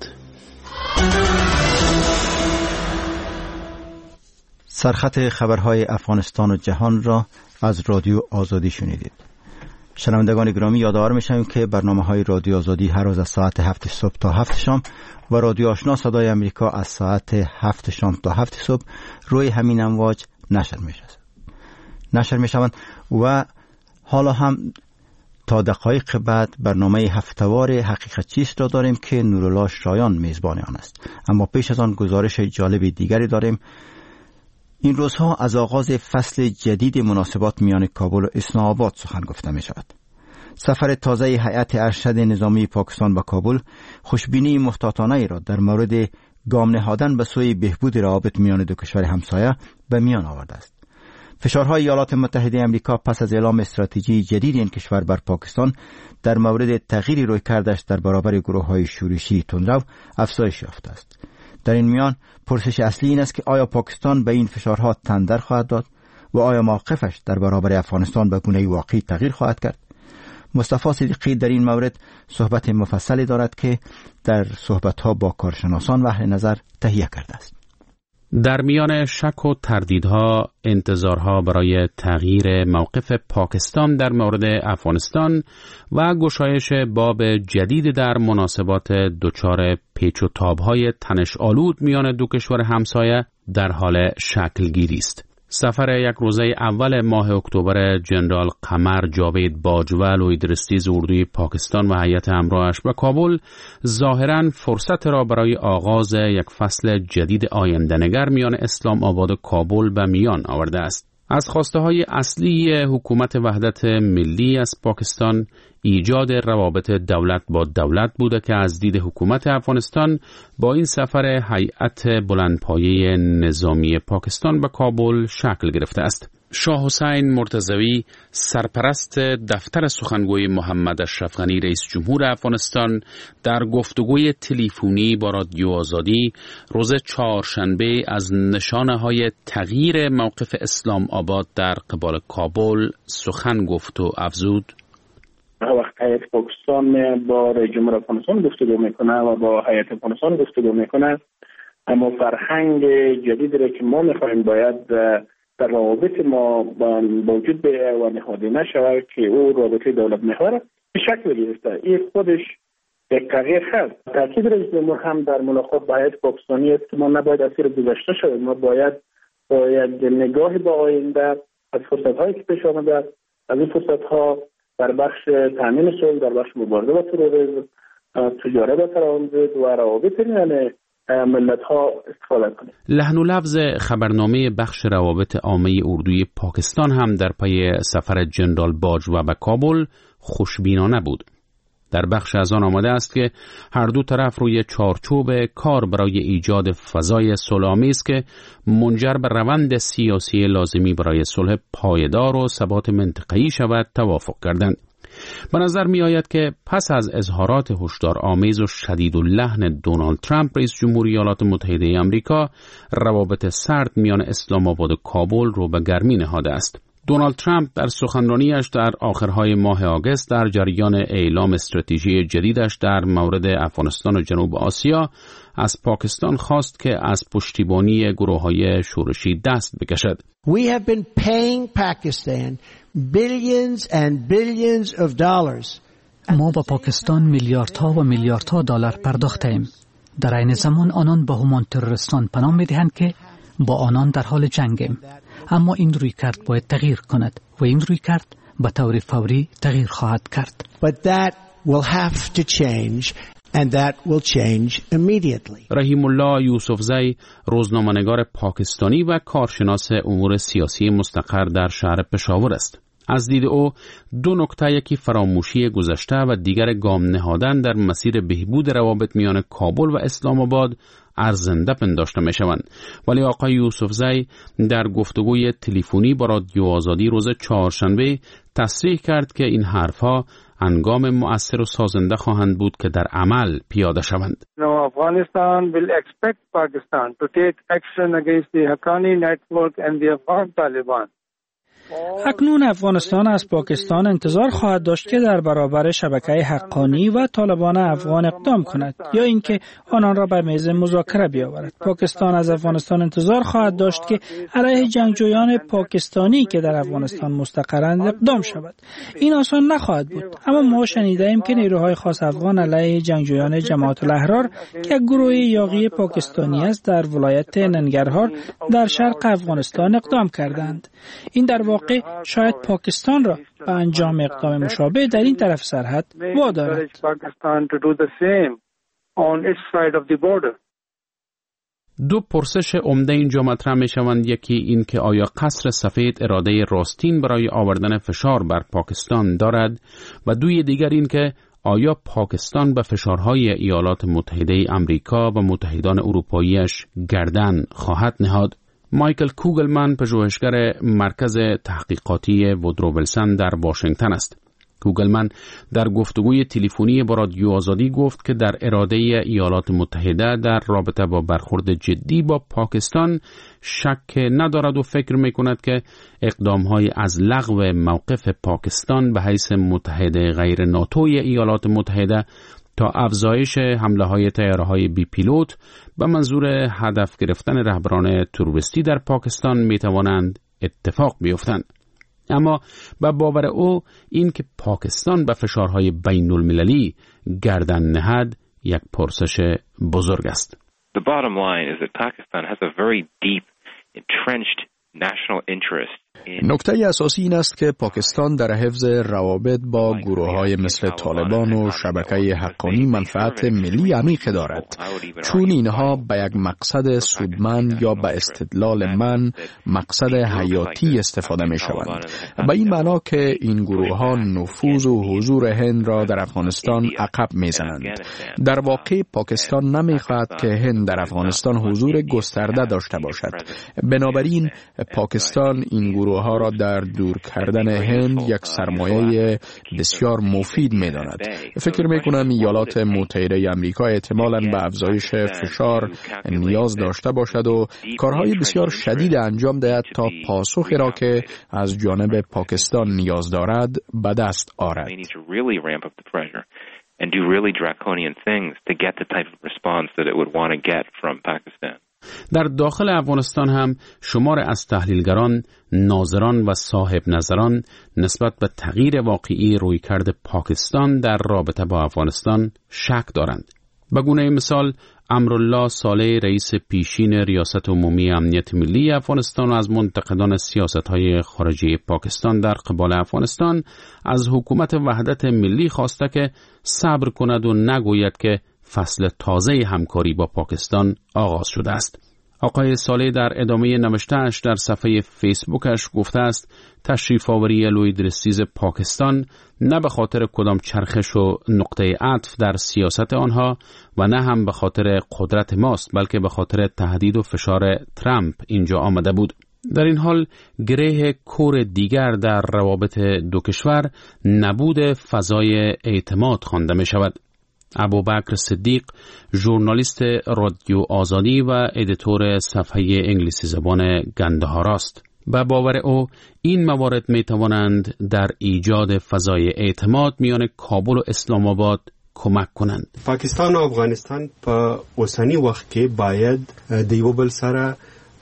S2: سرخط خبرهای افغانستان و جهان را از رادیو آزادی شنیدید. شنوندگان گرامی، یادآور می‌شویم که برنامه‌های رادیو آزادی هر روز از ساعت هفت صبح تا هفت شام و رادیو آشنا صدای امریکا از ساعت هفت شام تا هفت صبح روی همین امواج نشر می‌شود. نشر می‌شوند و حالا هم تا دقایق بعد برنامه هفته‌وار حقیقت چیست را داریم که نورالله شایان میزبان آن است. اما پیش از آن گزارش جالب دیگری داریم. این روزها از آغاز فصل جدید مناسبات میان کابل و اسلام آباد سخن گفته می شود. سفر تازه هیئت ارشد نظامی پاکستان به کابل خوشبینی محتاطانه ای را در مورد گام نهادن به سوی بهبود روابط میان دو کشور همسایه به میان آورده است. فشارهای ایالات متحده آمریکا پس از اعلام استراتژی جدید این کشور بر پاکستان در مورد تغییر رویکردش در برابر گروه‌های شورشی تندرو افزایش یافته است. در این میان پرسش اصلی این است که آیا پاکستان به این فشارها تندر خواهد داد و آیا موقفش در برابر افغانستان به گونه‌ای واقعی تغییر خواهد کرد؟ مصطفی صدیقی در این مورد صحبت مفصلی دارد که در صحبت‌ها با کارشناسان و اهل نظر تهیه کرده است.
S1: در میان شک و تردیدها، انتظارها برای تغییر موقف پاکستان در مورد افغانستان و گشایش باب جدید در مناسبات دچار پیچ و تاب‌های تنش‌آلود میان دو کشور همسایه در حال شکل گیری است. سفر یک روزه اول ماه اکتبر جنرال قمر جاوید باجول و ادریس اردوی پاکستان و هیئت همراهش به کابل ظاهراً فرصت را برای آغاز یک فصل جدید آینده‌نگر میان اسلام آباد و کابل به میان آورده است. از خواسته های اصلی حکومت وحدت ملی از پاکستان ایجاد روابط دولت با دولت بوده که از دید حکومت افغانستان با این سفر هیئت بلندپایه نظامی پاکستان به کابل شکل گرفته است. شاه حسین مرتضوی سرپرست دفتر سخنگوی محمد اشرف غنی رئیس جمهور افغانستان در گفتگوی تلفنی با رادیو آزادی روز چهارشنبه از نشانه‌های تغییر موقف اسلام آباد در قبال کابل سخن گفت و افزود:
S10: وقت هیئت پاکستان با رئیس جمهور افغانستان گفتگو میکنه و با هیئت افغانستان گفتگو میکنه، اما فرهنگ جدیدی را که ما میخوایم باید در روابط ما با وجود به و نهاده نشود که او رابطه دولت محور به شکل گرفته. این خودش یک تغییر هست. تاکید رئیس جمهور هم در ملاقات با هیئت پاکستانی است که ما نباید اسیر گذشته شویم، ما باید با یک نگاه به آینده از فرصت‌هایی که پیش آمده از این فرصت‌ها در بخش تامین صلح، در بخش مبارزه با تروریسم، تجارت با ترانزیت و روابط میان ملت‌ها استفاده کنیم.
S1: لحن و لفظ خبرنامه بخش روابط عامه اردوی پاکستان هم در پی سفر جنرال باجوه به کابل خوشبینانه بود. در بخش از آن آمده است که هر دو طرف روی چارچوب کار برای ایجاد فضای صلح‌آمیز که منجر به روند سیاسی لازمی برای صلح پایدار و ثبات منطقه‌ای شود توافق کردند. به نظر می آید که پس از اظهارات هشدارآمیز و شدید اللحن دونالد ترامپ رئیس جمهور ایالات متحده آمریکا، روابط سرد میان اسلام آباد و کابل رو به گرمی نهاده است. دونالد ترامپ در سخنرانیش در آخرهای ماه آگوست در جریان اعلام استراتژی جدیدش در مورد افغانستان و جنوب آسیا از پاکستان خواست که از پشتیبانی گروه‌های شورشی دست بکشد.
S12: We have been paying Pakistan billions and billions of dollars.
S14: ما با پاکستان میلیاردها و میلیاردها دلار پرداخته ایم. در عین زمان آنان به همان تروریستان پناه می‌دهند که با آنان در حال جنگیم. اما این رویکرد باید تغییر کند و این رویکرد به طور فوری تغییر خواهد کرد.
S12: But that will have to change and that will change immediately.
S1: رحیم الله یوسفزی روزنامه‌نگار پاکستانی و کارشناس امور سیاسی مستقر در شهر پشاور است. از دید او دو نکته، یکی فراموشی گذشته و دیگر گام نهادن در مسیر بهبود روابط میان کابل و اسلام آباد ارزنده پنداشته می شوند. ولی آقای یوسفزی در گفتگوی تلفنی با رادیو آزادی روز چهارشنبه تصریح کرد که این حرفها هنگام مؤثر و سازنده خواهند بود که در عمل پیاده شوند.
S15: Afghanistan will expect Pakistan to take action against the Haqqani network and the Afghan Taliban.
S17: اکنون افغانستان از پاکستان انتظار خواهد داشت که در برابر شبکه حقانی و طالبان افغان اقدام کند یا اینکه آنان را به میز مذاکره بیاورد. پاکستان از افغانستان انتظار خواهد داشت که علیه جنگجویان پاکستانی که در افغانستان مستقرند اقدام شود. این آسان نخواهد بود، اما ما شنیده ایم که نیروهای خاص افغان علیه جنگجویان جماعت الاحرار که گروه یاغی پاکستانی است در ولایت ننگرهار در شرق افغانستان اقدام کردند. این در واقع شاید پاکستان را به انجام اقدام مشابه در این طرف سرحد وادارد.
S1: دو پرسش عمده اینجا مطرح می شوند. یکی این که آیا قصر سفید اراده راستین برای آوردن فشار بر پاکستان دارد و دوی دیگر این که آیا پاکستان به فشارهای ایالات متحده آمریکا و متحدان اروپاییش گردن خواهد نهاد. مایکل کوگلمن پژوهشگر مرکز تحقیقاتی وودرو ویلسون در واشنگتن است. کوگلمن در گفتگوی تلفنی با رادیو آزادی گفت که در اراده ایالات متحده در رابطه با برخورد جدی با پاکستان شک ندارد و فکر می‌کند که اقدام‌های از لغو موقف پاکستان به حیث متحد غیر ناتوی ایالات متحده تا افزایش حمله‌های طیاره‌های بی پیلوت به منظور هدف گرفتن رهبران تروریستی در پاکستان می‌توانند اتفاق بیفتند. اما به باور او این که پاکستان به فشارهای بین المللی گردن نهد یک پرسش بزرگ است.
S26: The bottom line is that Pakistan has a very deep entrenched national interest
S16: نکته اساسی این است که پاکستان در حفظ روابط با گروه‌های مثل طالبان و شبکه حقانی منفعت ملی عمیق دارد، چون اینها به یک مقصد سودمند یا به استدلال من مقصد حیاتی استفاده می شوند. به این معنا که این گروه‌ها نفوذ و حضور هند را در افغانستان عقب می زنند. در واقع پاکستان نمی خواهد که هند در افغانستان حضور گسترده داشته باشد. بنابراین پاکستان این گروه ها را در دور کردن هند یک سرمایه بسیار مفید می داند. فکر می کنم ایالات متحده آمریکا احتمالاً به افزایش فشار نیاز داشته باشد و کارهای بسیار شدید انجام دهد تا پاسخی را که از جانب پاکستان نیاز دارد به دست آورد.
S1: در داخل افغانستان هم شمار از تحلیلگران، ناظران و صاحب نظران نسبت به تغییر واقعی رویکرد پاکستان در رابطه با افغانستان شک دارند. به گونه مثال امرالله صالح رئیس پیشین ریاست عمومی امنیت ملی افغانستان از منتقدان سیاست‌های خارجی پاکستان در قبال افغانستان از حکومت وحدت ملی خواسته که صبر کند و نگوید که فصل تازه همکاری با پاکستان آغاز شده است. آقای صالح در ادامه نوشته‌اش در صفحه فیسبوکش گفته است تشریف آوری لوید رستیز پاکستان نه به خاطر کدام چرخش و نقطه عطف در سیاست آنها و نه هم به خاطر قدرت ماست، بلکه به خاطر تهدید و فشار ترامپ اینجا آمده بود. در این حال گره کور دیگر در روابط دو کشور نبود فضای اعتماد خوانده می شود. ابوبکر صدیق ژورنالیست رادیو آزادی و ادیتور صفحه انگلیسی زبان گندهار است. به باور او این موارد می توانند در ایجاد فضای اعتماد میان کابل و اسلام آباد کمک کنند.
S19: پاکستان و افغانستان په اوسنی وخت کې باید د یو بل سره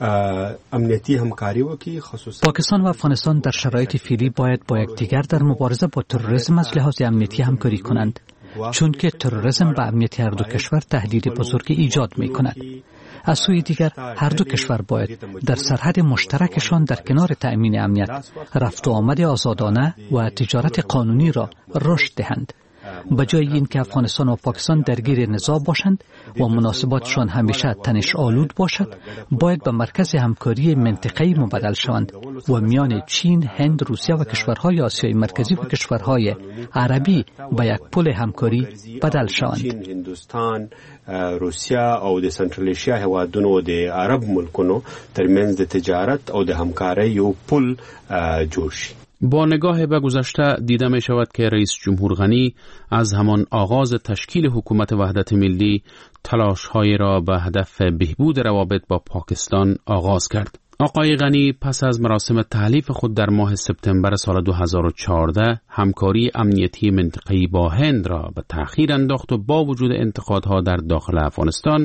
S19: امنیتی همکاری وکړي. خصوصا
S14: پاکستان و افغانستان در شرایط فعلی باید با یکدیگر در مبارزه با تروریسم از لحاظ امنیتی همکاری کنند، چون که تروریسم به امنیت هر دو کشور تهدید بزرگی ایجاد می کند. از سوی دیگر هر دو کشور باید در سرحد مشترکشان در کنار تأمین امنیت رفت و آمد آزادانه و تجارت قانونی را رشد دهند، به جای این که افغانستان و پاکستان درگیر نزاع باشند و مناسباتشان همیشه تنش آلود باشد. باید به مرکز همکاری منطقه‌ای مبدل شوند و میان چین، هند، روسیه و کشورهای آسیای مرکزی و کشورهای عربی به یک پل همکاری بدل شوند.
S19: چین، هندوستان، روسیه او د سنټرل ایشیا هیوادونو د عرب ملکونو ترمنځ د تجارت او د همکاری یو پل جوړ شي.
S1: با نگاه به گذشته دیده می شود که رئیس جمهور غنی از همان آغاز تشکیل حکومت وحدت ملی تلاش‌های را به هدف بهبود روابط با پاکستان آغاز کرد. آقای غنی پس از مراسم تحلیف خود در ماه سپتامبر سال دو هزار و چهارده همکاری امنیتی منطقه‌ای با هند را به تأخیر انداخت و با وجود انتقادها در داخل افغانستان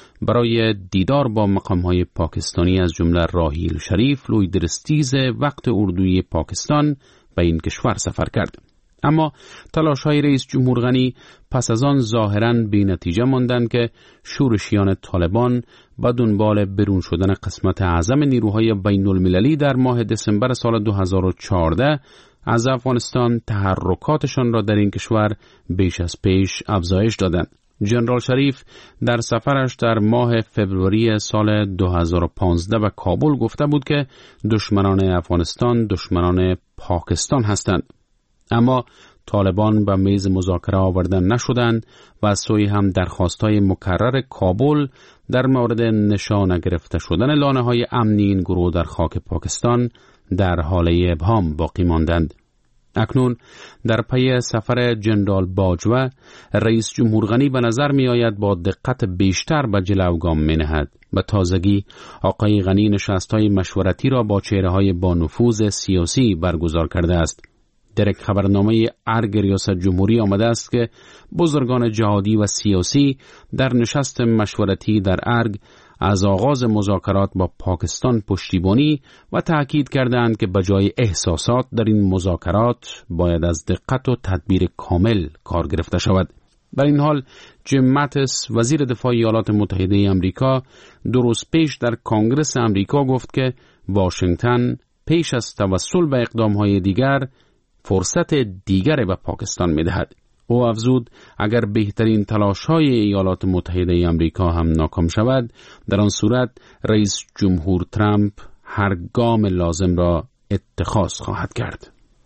S1: برای دیدار با مقام‌های پاکستانی از جمله راحیل شریف لوید رستیز وقت اردوی پاکستان به این کشور سفر کرد. اما تلاش‌های رئیس جمهور غنی پس از آن ظاهراً بی نتیجه ماندند که شورشیان طالبان با دنبال برون شدن قسمت اعظم نیروهای بین المللی در ماه دسامبر سال دو هزار و چهارده از افغانستان تحرکاتشان را در این کشور بیش از پیش افزایش دادند. جنرال شریف در سفرش در ماه فوریه سال دو هزار و پانزده به کابل گفته بود که دشمنان افغانستان دشمنان پاکستان هستند. اما طالبان به میز مذاکره آوردن نشدند و از سوی هم درخواست‌های مکرر کابل در مورد نشانه گرفته شدن لانه‌های امنی این گروه در خاک پاکستان در حال ابهام باقی ماندند. اکنون در پی سفر جنرال باجوه رئیس جمهور غنی به نظر می آید با دقت بیشتر به جلو گام می نهد. به تازگی آقای غنی نشست‌های مشورتی را با چهره‌های با نفوذ سیاسی برگزار کرده است. در یک خبرنامه ارگ ریاست جمهوری آمده است که بزرگان جهادی و سیاسی در نشست مشورتی در ارگ از آغاز مذاکرات با پاکستان پشتیبانی و تأکید کردند که بجای احساسات در این مذاکرات باید از دقت و تدبیر کامل کار گرفته شود. در این حال جیم ماتیس وزیر دفاع ایالات متحده آمریکا دو روز پیش در کنگره آمریکا گفت که واشنگتن پیش از توسل به اقدام‌های دیگر فرصت دیگری به پاکستان می‌دهد. او افزود اگر بهترین تلاش‌های ایالات متحده آمریکا هم ناکام شود، در آن صورت رئیس جمهور ترامپ هر گام لازم را اتخاذ خواهد کرد.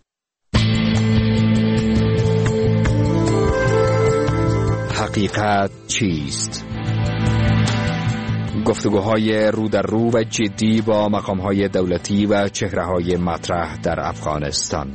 S20: حقیقت چیست؟ گفتگوهای رو در رو و جدی با مقام‌های دولتی و چهره‌های مطرح در افغانستان.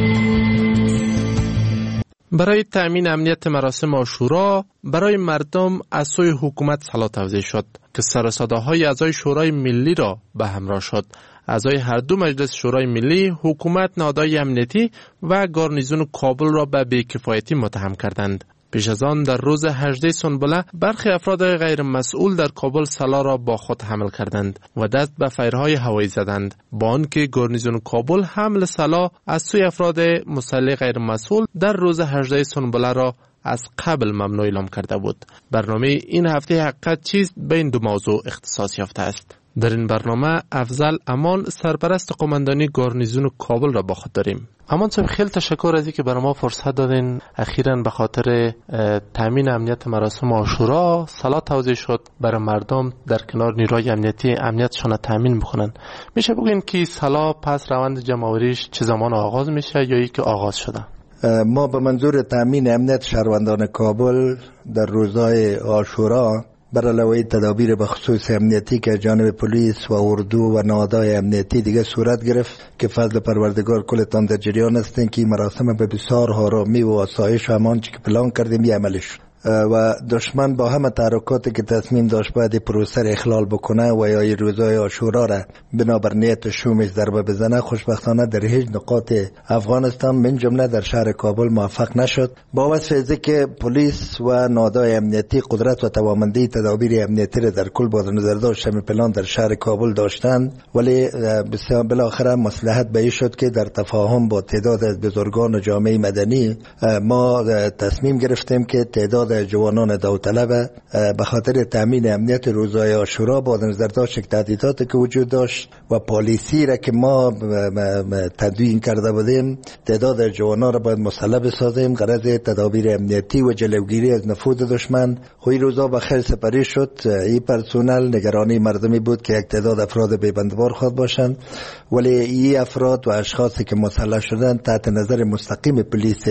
S3: برای تأمین امنیت مراسم عاشورا برای مردم از سوی حکومت سلا توزیع شد که سر و صداهای اعضای شورای ملی را به همراه شد. اعضای هر دو مجلس شورای ملی حکومت، نهادهای امنیتی و گارنیزون کابل را به بی‌کفایتی متهم کردند. پیش از آن در روز هجدهم سنبله برخی افراد غیر مسئول در کابل سلا را با خود حمل کردند و دست به فیرهای هوایی زدند، با آنکه گارنیزون کابل حمل سلا از سوی افراد مسلح غیر مسئول در روز هجدهم سنبله را از قبل ممنوع اعلام کرده بود. برنامه این هفته حقیقت چیست به این دو موضوع اختصاص یافته است. در این برنامه افضل امان، سرپرست قماندانی گارنیزون کابل را با خود داریم. امان صاحب، خیلی تشکر از اینکه برای ما فرصت دادین. اخیراً به خاطر تامین امنیت مراسم عاشورا سلا توزیع شد برای مردم در کنار نیروهای امنیتی امنیتشان تامین بکنن. میشه بگین که سلا پس روند جمع‌آوریش چه زمان آغاز میشه یا ای که آغاز شده؟
S21: ما به منظور تامین امنیت شهروندان کابل در روزهای عاشورا بر علاوه تدابیر به خصوص امنیتی که جانب پلیس و اردو و نهادهای امنیتی دیگه صورت گرفت که فضل پروردگار کلتان در جریان هستین که مراسم به بسیار آرامی و آسایش و امان که پلان کردیم یه عملی شد و دشمن با همه تحرکاتی که تصمیم داشت باید پروسه اخلال بکنه و یا روزهای عاشورا را بنابر نیت شومش ضربه بزنه، خوشبختانه در هیچ نقاط افغانستان من جمله در شهر کابل موفق نشد. با وصف از که پلیس و نهادهای امنیتی قدرت و توانمندی تدابیر امنیتی را در کل با نظر داشتن پلان در شهر کابل داشتند، ولی بسیار بالاخره مصلحت به این شد که در تفاهم با تعداد از بزرگان جامعه مدنی ما تصمیم گرفتیم که تعداد جوانان داوطلب به خاطر تامین امنیت روزهای عاشورا با نظر داشت تهدیداتی که وجود داشت و پالیسی را که ما تدوین کرده بودیم، تعداد جوانان را باید مسلح بسازیم غرض تدابیر امنیتی و جلوگیری از نفوذ دشمن. خوی روزا به خیر سپری شد. این پرسونل نگرانی مردمی بود که یک تعداد افراد بیبندوار خود باشند، ولی این افراد و اشخاصی که مسلح شدند تحت نظر مستقیم پلیس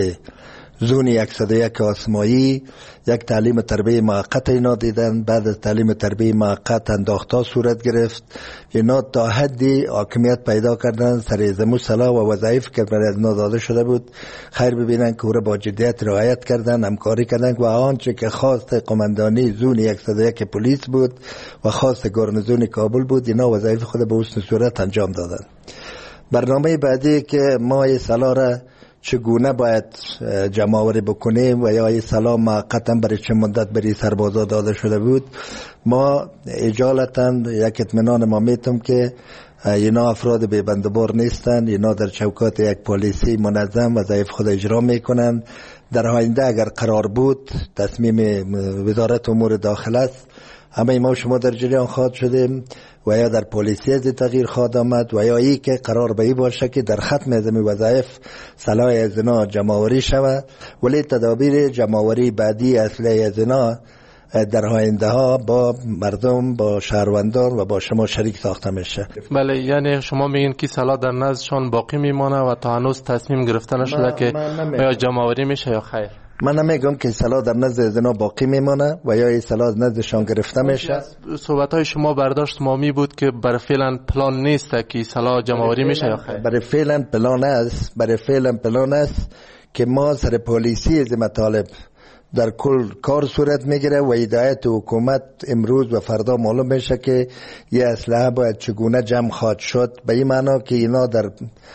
S21: زون صد و یک آسمایی یک تعلیم تربیه موقت اینا دیدن. بعد از تعلیم تربیه موقت انداختها صورت گرفت. اینا تا حدی حاکمیت پیدا کردن سر زمو صلاح و وظایف که برای از داده شده بود خیر ببینن که او را با جدیت رعایت کردن، همکاری کردن و آنچه که خواست قماندانی زون صد و یک پلیس بود و خواست گارنیزون کابل بود، اینا وظایف خود به حسن صورت انجام دادن. برنامه بعدی که ما این صلاح را چگونه باید جمع‌آوری بکنیم و یا این سلاح موقتا برای چه مدت برای سربازا داده شده بود، ما اجالتا یک اطمینان ما میتم که اینا افراد بیبندوبار نیستند. اینا در چوکات یک پالیسی منظم وظایف خود اجرا میکنند. در آینده اگر قرار بود تصمیم وزارت امور داخله است، همه ما شما در جریان خواهد شدیم و یا در پلیسی از تغییر خواهد آمد و یا ای که قرار به ای باشه که در ختم از وظایف صلاح از اینا جمع‌آوری شود، ولی تدابیر جمع‌آوری بعدی اصلی از اینا در آینده ها با مردم، با شهروندان و با شما شریک ساخته میشه.
S3: بله، یعنی شما میگین که صلاح در نزدشان باقی میمانه و تا هنوز تصمیم گرفته نشده که یا جمع‌آوری میشه یا خیر؟
S21: من نمیگم که صلاح در نزد از اینا باقی میمانه و یا این صلاح نزدشان گرفته میشه.
S3: صحبت های شما برداشت مامی بود که برای فعلا پلان نیست که صلاح جمع‌آوری میشه یا خیر؟
S21: برای فعلا پلان است، برای فعلا پلان است که ما سر پالیسی از مطالب در کل کار صورت میگیره و هدایت حکومت امروز و فردا معلوم میشه که یه اسلحه باید چگونه جمع خواهد شد، به این معنا که اینا در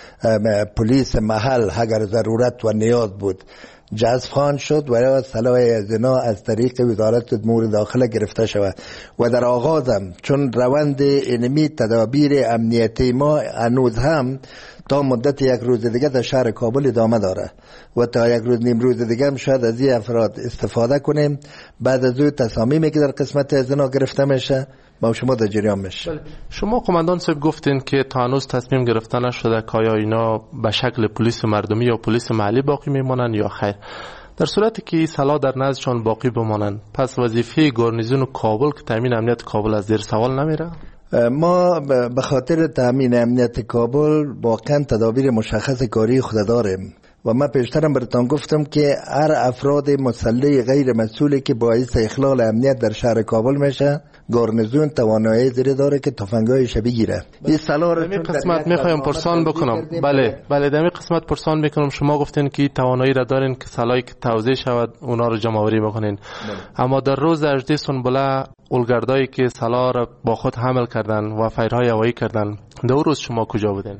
S21: پلیس محل اگر ضرورت و نیاز بود جذب خواهند شد و یا صلاح از اینا از طریق وزارت امور داخله گرفته شود. و در آغازم چون روند اینمی تدابیر امنیتی ما هنوز هم تا مدت یک روز دیگه در شهر کابل ادامه داره و تا یک روز نیم روز دیگه هم شاید از این افراد استفاده کنیم. بعد از او تصامیمی که در قسمت از اینا گرفته میشه ما شما در جریان میشه.
S3: شما قماندان صاحب گفتین که تا هنوز تصمیم گرفته نشده که آیا اینا به شکل پلیس مردمی یا پلیس محلی باقی میمونن یا خیر. در صورتی که این سلاح در نزدشان باقی بمانند، پس وظیفه گارنیزون کابل که تامین امنیت کابل از زیر سوال نمیره؟
S21: ما به خاطر تامین امنیت کابل واقعا تدابیر مشخص کاری خود داریم و من پیشترم براتون گفتم که هر افراد مسلح غیر مسئولی که باعث اخلال امنیت در شهر کابل میشه، گارنیزون توانایی زیر داره که تفنگایش بگیره. این سلاح رو
S3: در قسمت میخوایم پرسان بکنم. بله بله در این قسمت پرسان میکنم. شما گفتین که توانایی را دارین که سلاحی که توزیع شود اونا رو جمع آوری بکنین، اما در روز هجده سنبله اولگردایی که سلاح را با خود حمل کردن و فایرهای هوایی کردن، در روز شما کجا بودین؟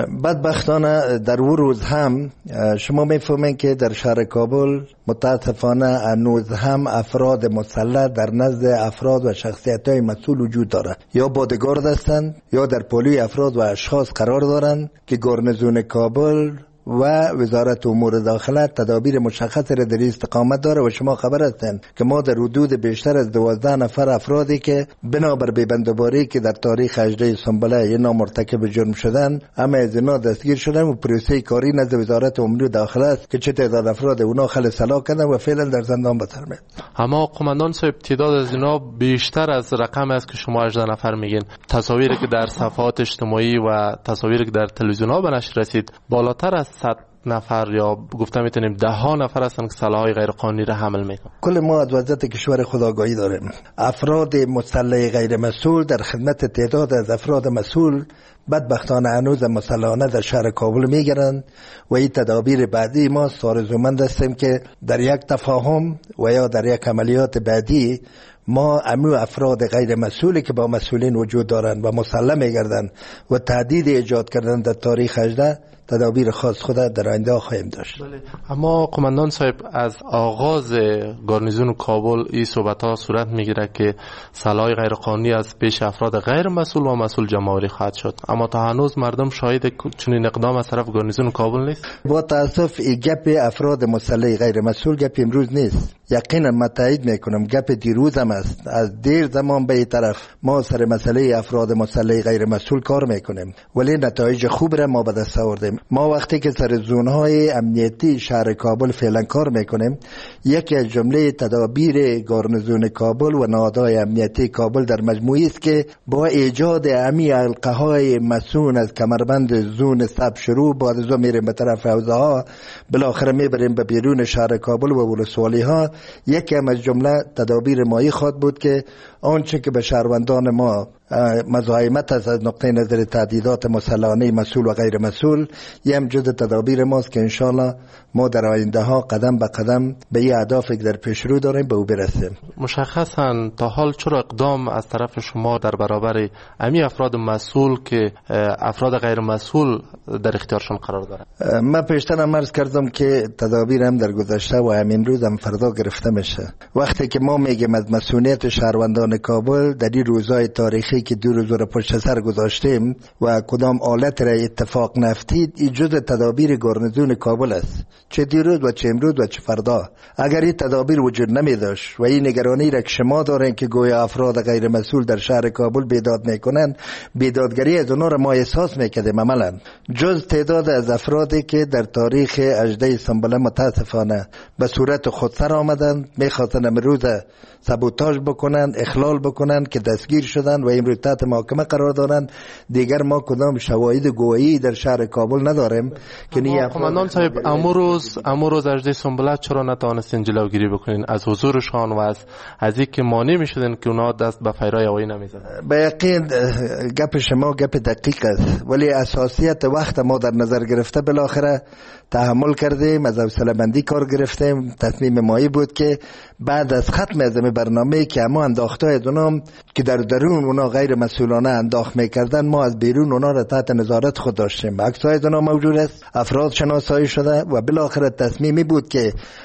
S21: بدبختانه در اون روز هم شما میفهمین که در شهر کابل متاسفانه هنوز هم افراد مسلح در نزد افراد و شخصیت های مسئول وجود داره، یا بادگارد هستند یا در پلی افراد و اشخاص قرار دارند که گارنیزون کابل و وزارت امور داخله تدابیر مشخص را در استقامت داره و شما خبر هستند که ما در حدود بیشتر از دوازده نفر افرادی که بنابر بیبندوباری که در تاریخ هجده سنبله اینا مرتکب جرم شدن، اما از اینا دستگیر شدن و پروسه کاری نزد وزارت امور داخله است که چه تعداد افراد اونا خل سلاح کردن و فعلا در زندان به سر میبرند.
S3: اما قماندان صاحب تعداد از اینا بیشتر از رقم است که شما هجده نفر میگین. تصاویری که در صفحات اجتماعی و تصاویری که در تلویزیون ها به نشر رسید بالاتر از صد نفر یا گفته میتونیم ده ها نفر هستن که سلاح‌های غیر قانونی را حمل میکنن.
S21: کل ما از وضعیت کشور خود آگاهی داریم. افراد مسلح غیر مسئول در خدمت تعداد از افراد مسئول بدبختانه هنوز مسلحانه در شهر کابل میگیرند و این تدابیر بعدی ما آرزومند هستیم که در یک تفاهم و یا در یک عملیات بعدی ما امو افراد غیر مسئولی که با مسئولین وجود دارند و مسلح میگردند و تهدید ایجاد کردن در تاریخ هجده تدابیر خاص خود در آینده خواهیم داشت.
S3: بله. اما قماندان صاحب از آغاز گارنیزون کابل این صحبت ها صورت میگیره که سلاح غیر قانونی از پیش افراد غیر مسئول و مسئول جمع‌آوری خواهد شد، اما تا هنوز مردم شاهد چنین اقدام از طرف گارنیزون کابل نیست.
S21: با تاسف این گپ افراد مسلح غیر مسئول گپ امروز نیست. یقینا من تایید میکنم گپ دیروز هم است. از دیر زمان به این طرف ما سر مسئله افراد مسلح غیر مسئول کار میکنیم ولی نتایج خوب را ما به دست آوردیم. ما وقتی که سر زونهای امنیتی شهر کابل فعلا کار میکنیم، یکی از جمله تدابیر گارنیزون کابل و نهادهای امنیتی کابل در مجموعی است که با ایجاد امی حلقه های مسون از کمربند زون سب شروع بعد از میریم به طرف حوزه ها، بالاخره میبریم به بیرون شهر کابل و ولسوالی ها. یکی از جمله تدابیر مایی خواهد بود که آنچه که به شهروندان ما مزاحمت است از نقطه نظر تهدیدات مسلحانه مسئول و غیر مسئول، یه هم جز تدابیر ماست که انشالله ما در آینده ها قدم به قدم به این اهدافی که در پیش رو داریم به او برسیم.
S3: مشخصا تا حال چرا اقدام از طرف شما در برابر امی افراد مسئول که افراد غیر مسئول در اختیارشون قرار دارن؟
S21: من پیشترم عرض کردم که تدابیر هم در گذشته و همین روز هم فردا گرفته میشه. وقتی که ما میگیم از مسئولیت شهروندان کابل در این روزهای تاریخی که دو روز را پشت سر گذاشتیم و کدام آلت را اتفاق نفتید، این جز تدابیر گارنیزون کابل است، چه دیروز و چه امروز و چه فردا. اگر این تدابیر وجود نمی داشت و این نگرانی را که شما دارین که گویا افراد غیر مسئول در شهر کابل بیداد میکنن، بیدادگری از اونا را ما احساس میکردیم. عملا جز تعداد از افرادی که در تاریخ هجده سنبله متاسفانه به صورت خودسر آمدند، میخواستن امروز سابوتاژ بکنن، اخلال بکنن که دستگیر شدن و امروز تحت محاکمه قرار دارن. دیگر ما کدام شواهد گویی در شهر کابل نداریم که نی
S3: قماندان صاحب امروز امروز هجده سنبله چرا نتوانستین جلوگیری بکنین از حضورشان و از از اینکه مانع میشدن که اونا دست به فیرای هوایی نمیزدن؟
S21: به یقین گپ شما گپ دقیق است، ولی اساسیت وقت ما در نظر گرفته بالاخره تحمل کردیم، از حوصله بندی کار گرفتیم. تصمیم مایی بود که بعد از ختم از برنامه که ما انداخته از اونام که در درون اونا غیر مسئولانه انداخت میکردن، ما از بیرون اونا را تحت نظارت خود داشتیم. عکسای از اونا موجود است، افراد شناسایی شده و بالاخره تصمیمی بود که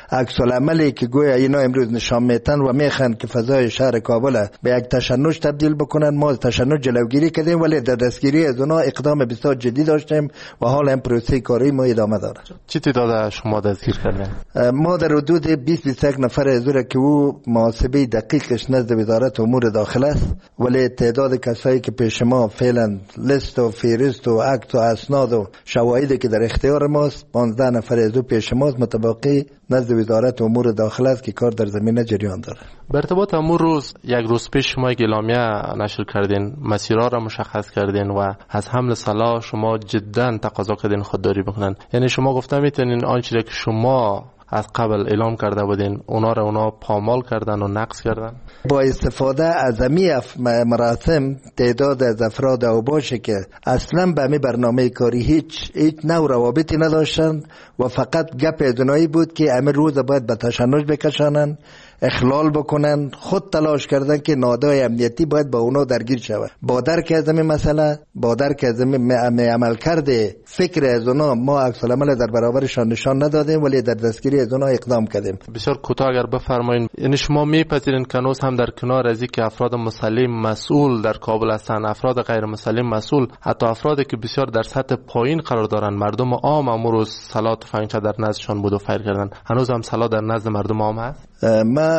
S21: عکس العملی که گویا اینا امروز نشان میتن و میخوان که فضای شهر کابل به یک تشنج تبدیل بکنن، ما از تشنج جلوگیری کردیم ولی در دستگیری از اونا اقدام بسیار جدی داشتیم و حال هم پروسه کاری ما ادامه داره.
S3: چی تعداد شما دستگیر کردین؟
S21: ما در حدود بیست بیست و یک نفر حضور که او محاسبه دقیقش نزد وزارت امور داخله است، ولی تعداد کسایی که پیش ما فعلا لیست و فهرست و عکس و اسناد و شواهدی که در اختیار ماست پانزده نفر از او پیش ماست، متبقی نزد وزارت امور داخله است که کار در زمینه جریان داره.
S3: به ارتباط امور روز یک روز پیش شما یک اعلامیه نشر کردین، مسیرها را مشخص کردین و از حمل سلاح شما جدا تقاضا کردین خودداری بکنن. یعنی شما گفتم میتونین آنچه که شما از قبل اعلام کرده بودین اونا را اونا پامال کردن و نقض کردن؟
S21: با استفاده از امی مراسم تعداد از افراد اوباشه که اصلا به امی برنامه کاری هیچ هیچ نوع روابطی نداشتن و فقط گپ ادنایی بود که امی روز باید به تشنج بکشانن، اخلال بکنن، خود تلاش کردن که نهادهای امنیتی باید با اونا درگیر شود. با درک از این مسئله، با درک از این عمل کرده فکر از اونا، ما عکس العمل در برابرشان نشان ندادیم ولی در دستگیری از اونا اقدام کردیم.
S3: بسیار کوتاه اگر بفرمایید، یعنی شما میپذیرین که هنوز هم در کنار از اینکه افراد مسلح مسئول در کابل هستند، افراد غیر مسلح مسئول، حتی افرادی که بسیار در سطح پایین قرار دارند، مردم عام امروز سلاح تفنگچه در نزدشان بود و فیر کردن، هنوز هم سلاح در نزد مردم عام هست؟
S21: ما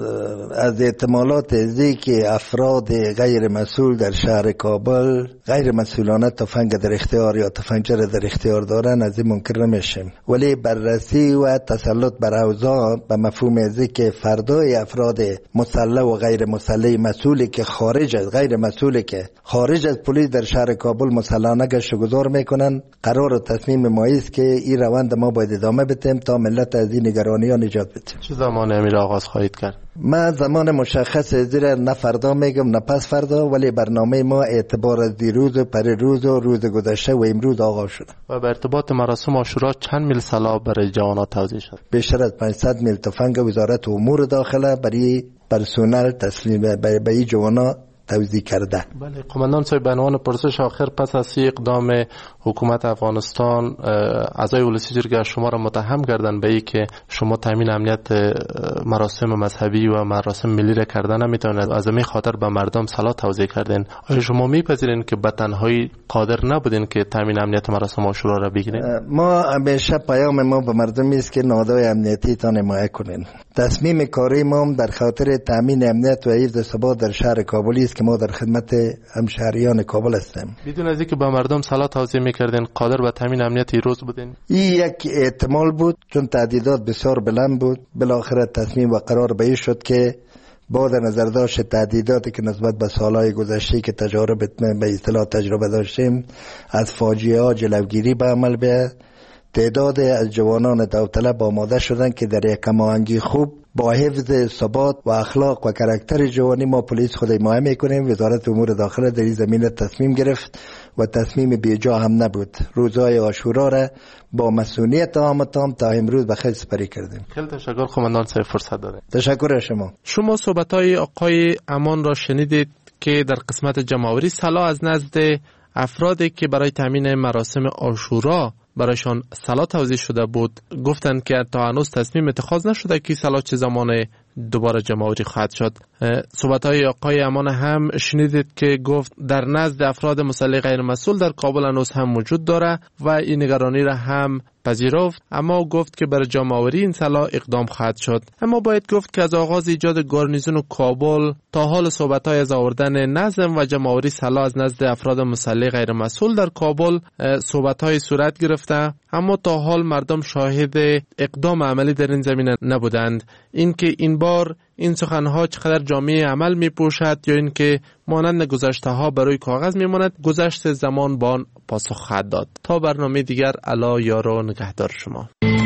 S21: از احتمالات ازی که افراد غیر مسئول در شهر کابل غیر مسئولانه تفنگ در اختیار یا تفنگچه در اختیار دارن از این منکر نمیشیم، ولی بررسی و تسلط بر اوضاع به مفهوم ازی که فردای افراد مسلح و غیر مسلح مسئولی که خارج از غیر مسئولی که خارج از پلیس در شهر کابل مسلحانه گشت و گذار میکنن، قرار و تصمیم ما است که این روند ما باید ادامه بدیم تا ملت از این نگرانی ها نجات بدیم.
S3: چه زمانی امیر آغاز خواهید کرد؟
S21: ما زمان مشخص زیر نه فردا میگم نه پس فردا، ولی برنامه ما اعتبار از دیروز و پریروز و روز گذشته و امروز آغاز شده.
S3: و به ارتباط مراسم عاشورا چند میل سلاح برای جوانان توزیع شد؟
S21: بیشتر از پانصد میل تفنگ وزارت امور داخله برای پرسنل تسلیم به این جوانان توزیع کرده.
S3: بله قماندان صاحب، به عنوان پرسش آخر، پس از اقدام حکومت افغانستان اعضای ولسی جرگه شما را متهم کردن به این که شما تامین امنیت مراسم مذهبی و مراسم ملی را کردن نمیتونید، از همین خاطر به مردم سلاح توزیع کردین. آیا شما میپذیرین که به تنهایی قادر نبودین که تامین امنیت مراسم عاشورا را بگیرین؟
S21: ما همیشه پیام ما به مردم است که نهادهای امنیتی تان حمایت کنین. تصمیم کاری ما در خاطر تامین امنیت و حفظ ثبات در شهر کابل است که ما در خدمت همشهریان کابل هستیم.
S3: بدون از اینکه به مردم سلاح توزیع میکردین قادر به تامین امنیت روز بودین؟
S21: این یک احتمال بود، چون تعدیدات بسیار بلند بود. بالاخره تصمیم و قرار به این شد که با در نظر داشت تعدیداتی که نسبت به سالهای گذشته که تجارب به اصطلاح تجربه داشتیم از فاجعه ها جلوگیری به عمل بیاید. تعداد از جوانان داوطلب آماده شدند که در یک هماهنگی خوب با حفظ ثبات و اخلاق و کاراکتر جوانی ما پلیس خود حمایت میکنیم. وزارت امور داخله در این زمینه تصمیم گرفت و تصمیم بیجا هم نبود. روزهای عاشورا را با مسئولیت تام تام تا امروز به خیر سپری کردیم.
S3: خیلی تشکر قماندان صاحب، فرصت داده.
S21: تشکر از شما.
S3: شما صحبت‌های آقای امان را شنیدید که در قسمت جمع‌آوری سلاح از نزد افرادی که برای تامین مراسم عاشورا برایشان سلاح توزیع شده بود گفتند که تا هنوز تصمیم اتخاذ نشده که سلاح چه زمان دوباره جمع‌آوری خواهد شد. صحبت‌های آقای امان هم شنیدید که گفت در نزد افراد مسلح غیر مسئول در کابل هنوز هم موجود داره و این نگرانی را هم پذیرفت، اما گفت که برای جمع‌آوری این سلاح اقدام خواهد شد. اما باید گفت که از آغاز ایجاد گارنیزون کابل تا حال صحبت‌های از آوردن نظم و جمع‌آوری سلاح از نزد افراد مسلح غیر مسئول در کابل صحبت‌های صورت گرفته، اما تا حال مردم شاهد اقدام عملی در این زمینه نبودند. اینکه این بار این سخنها چقدر جامعه عمل می پوشد یا اینکه مانند گذشته ها برای کاغذ می ماند، گذشت زمان با آن پاسخ خواهد داد. تا برنامه دیگر، الا یار و نگهدار شما.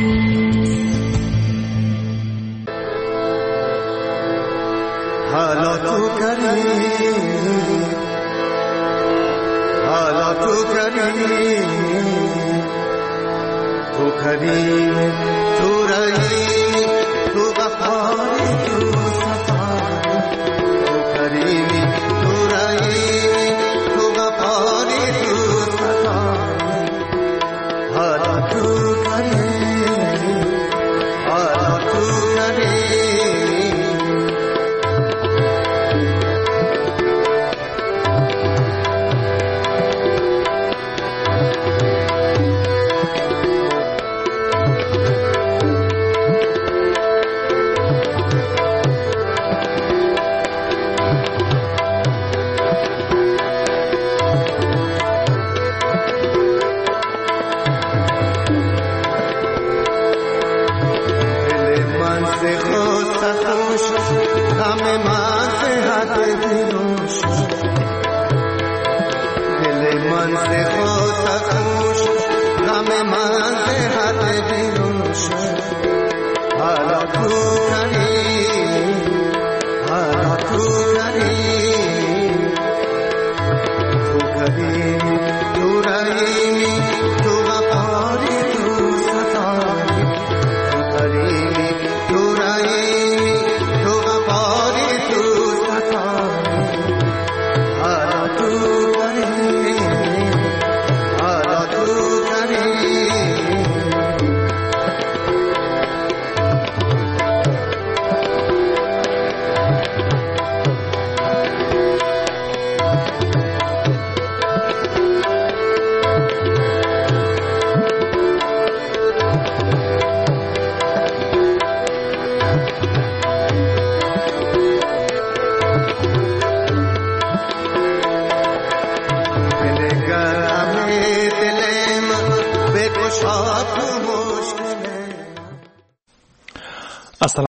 S6: حالا تو کری حالا تو کری تو کری تو رایی تو وفایی تو صفایی تو کریمی تو رایی تو وفایی تو صفایی حالا تو کری حالا تو سے خود سخوش غم من سے حد بیرون شد دل من سے خود سخوش غم من سے حد بیرون شد حالا تو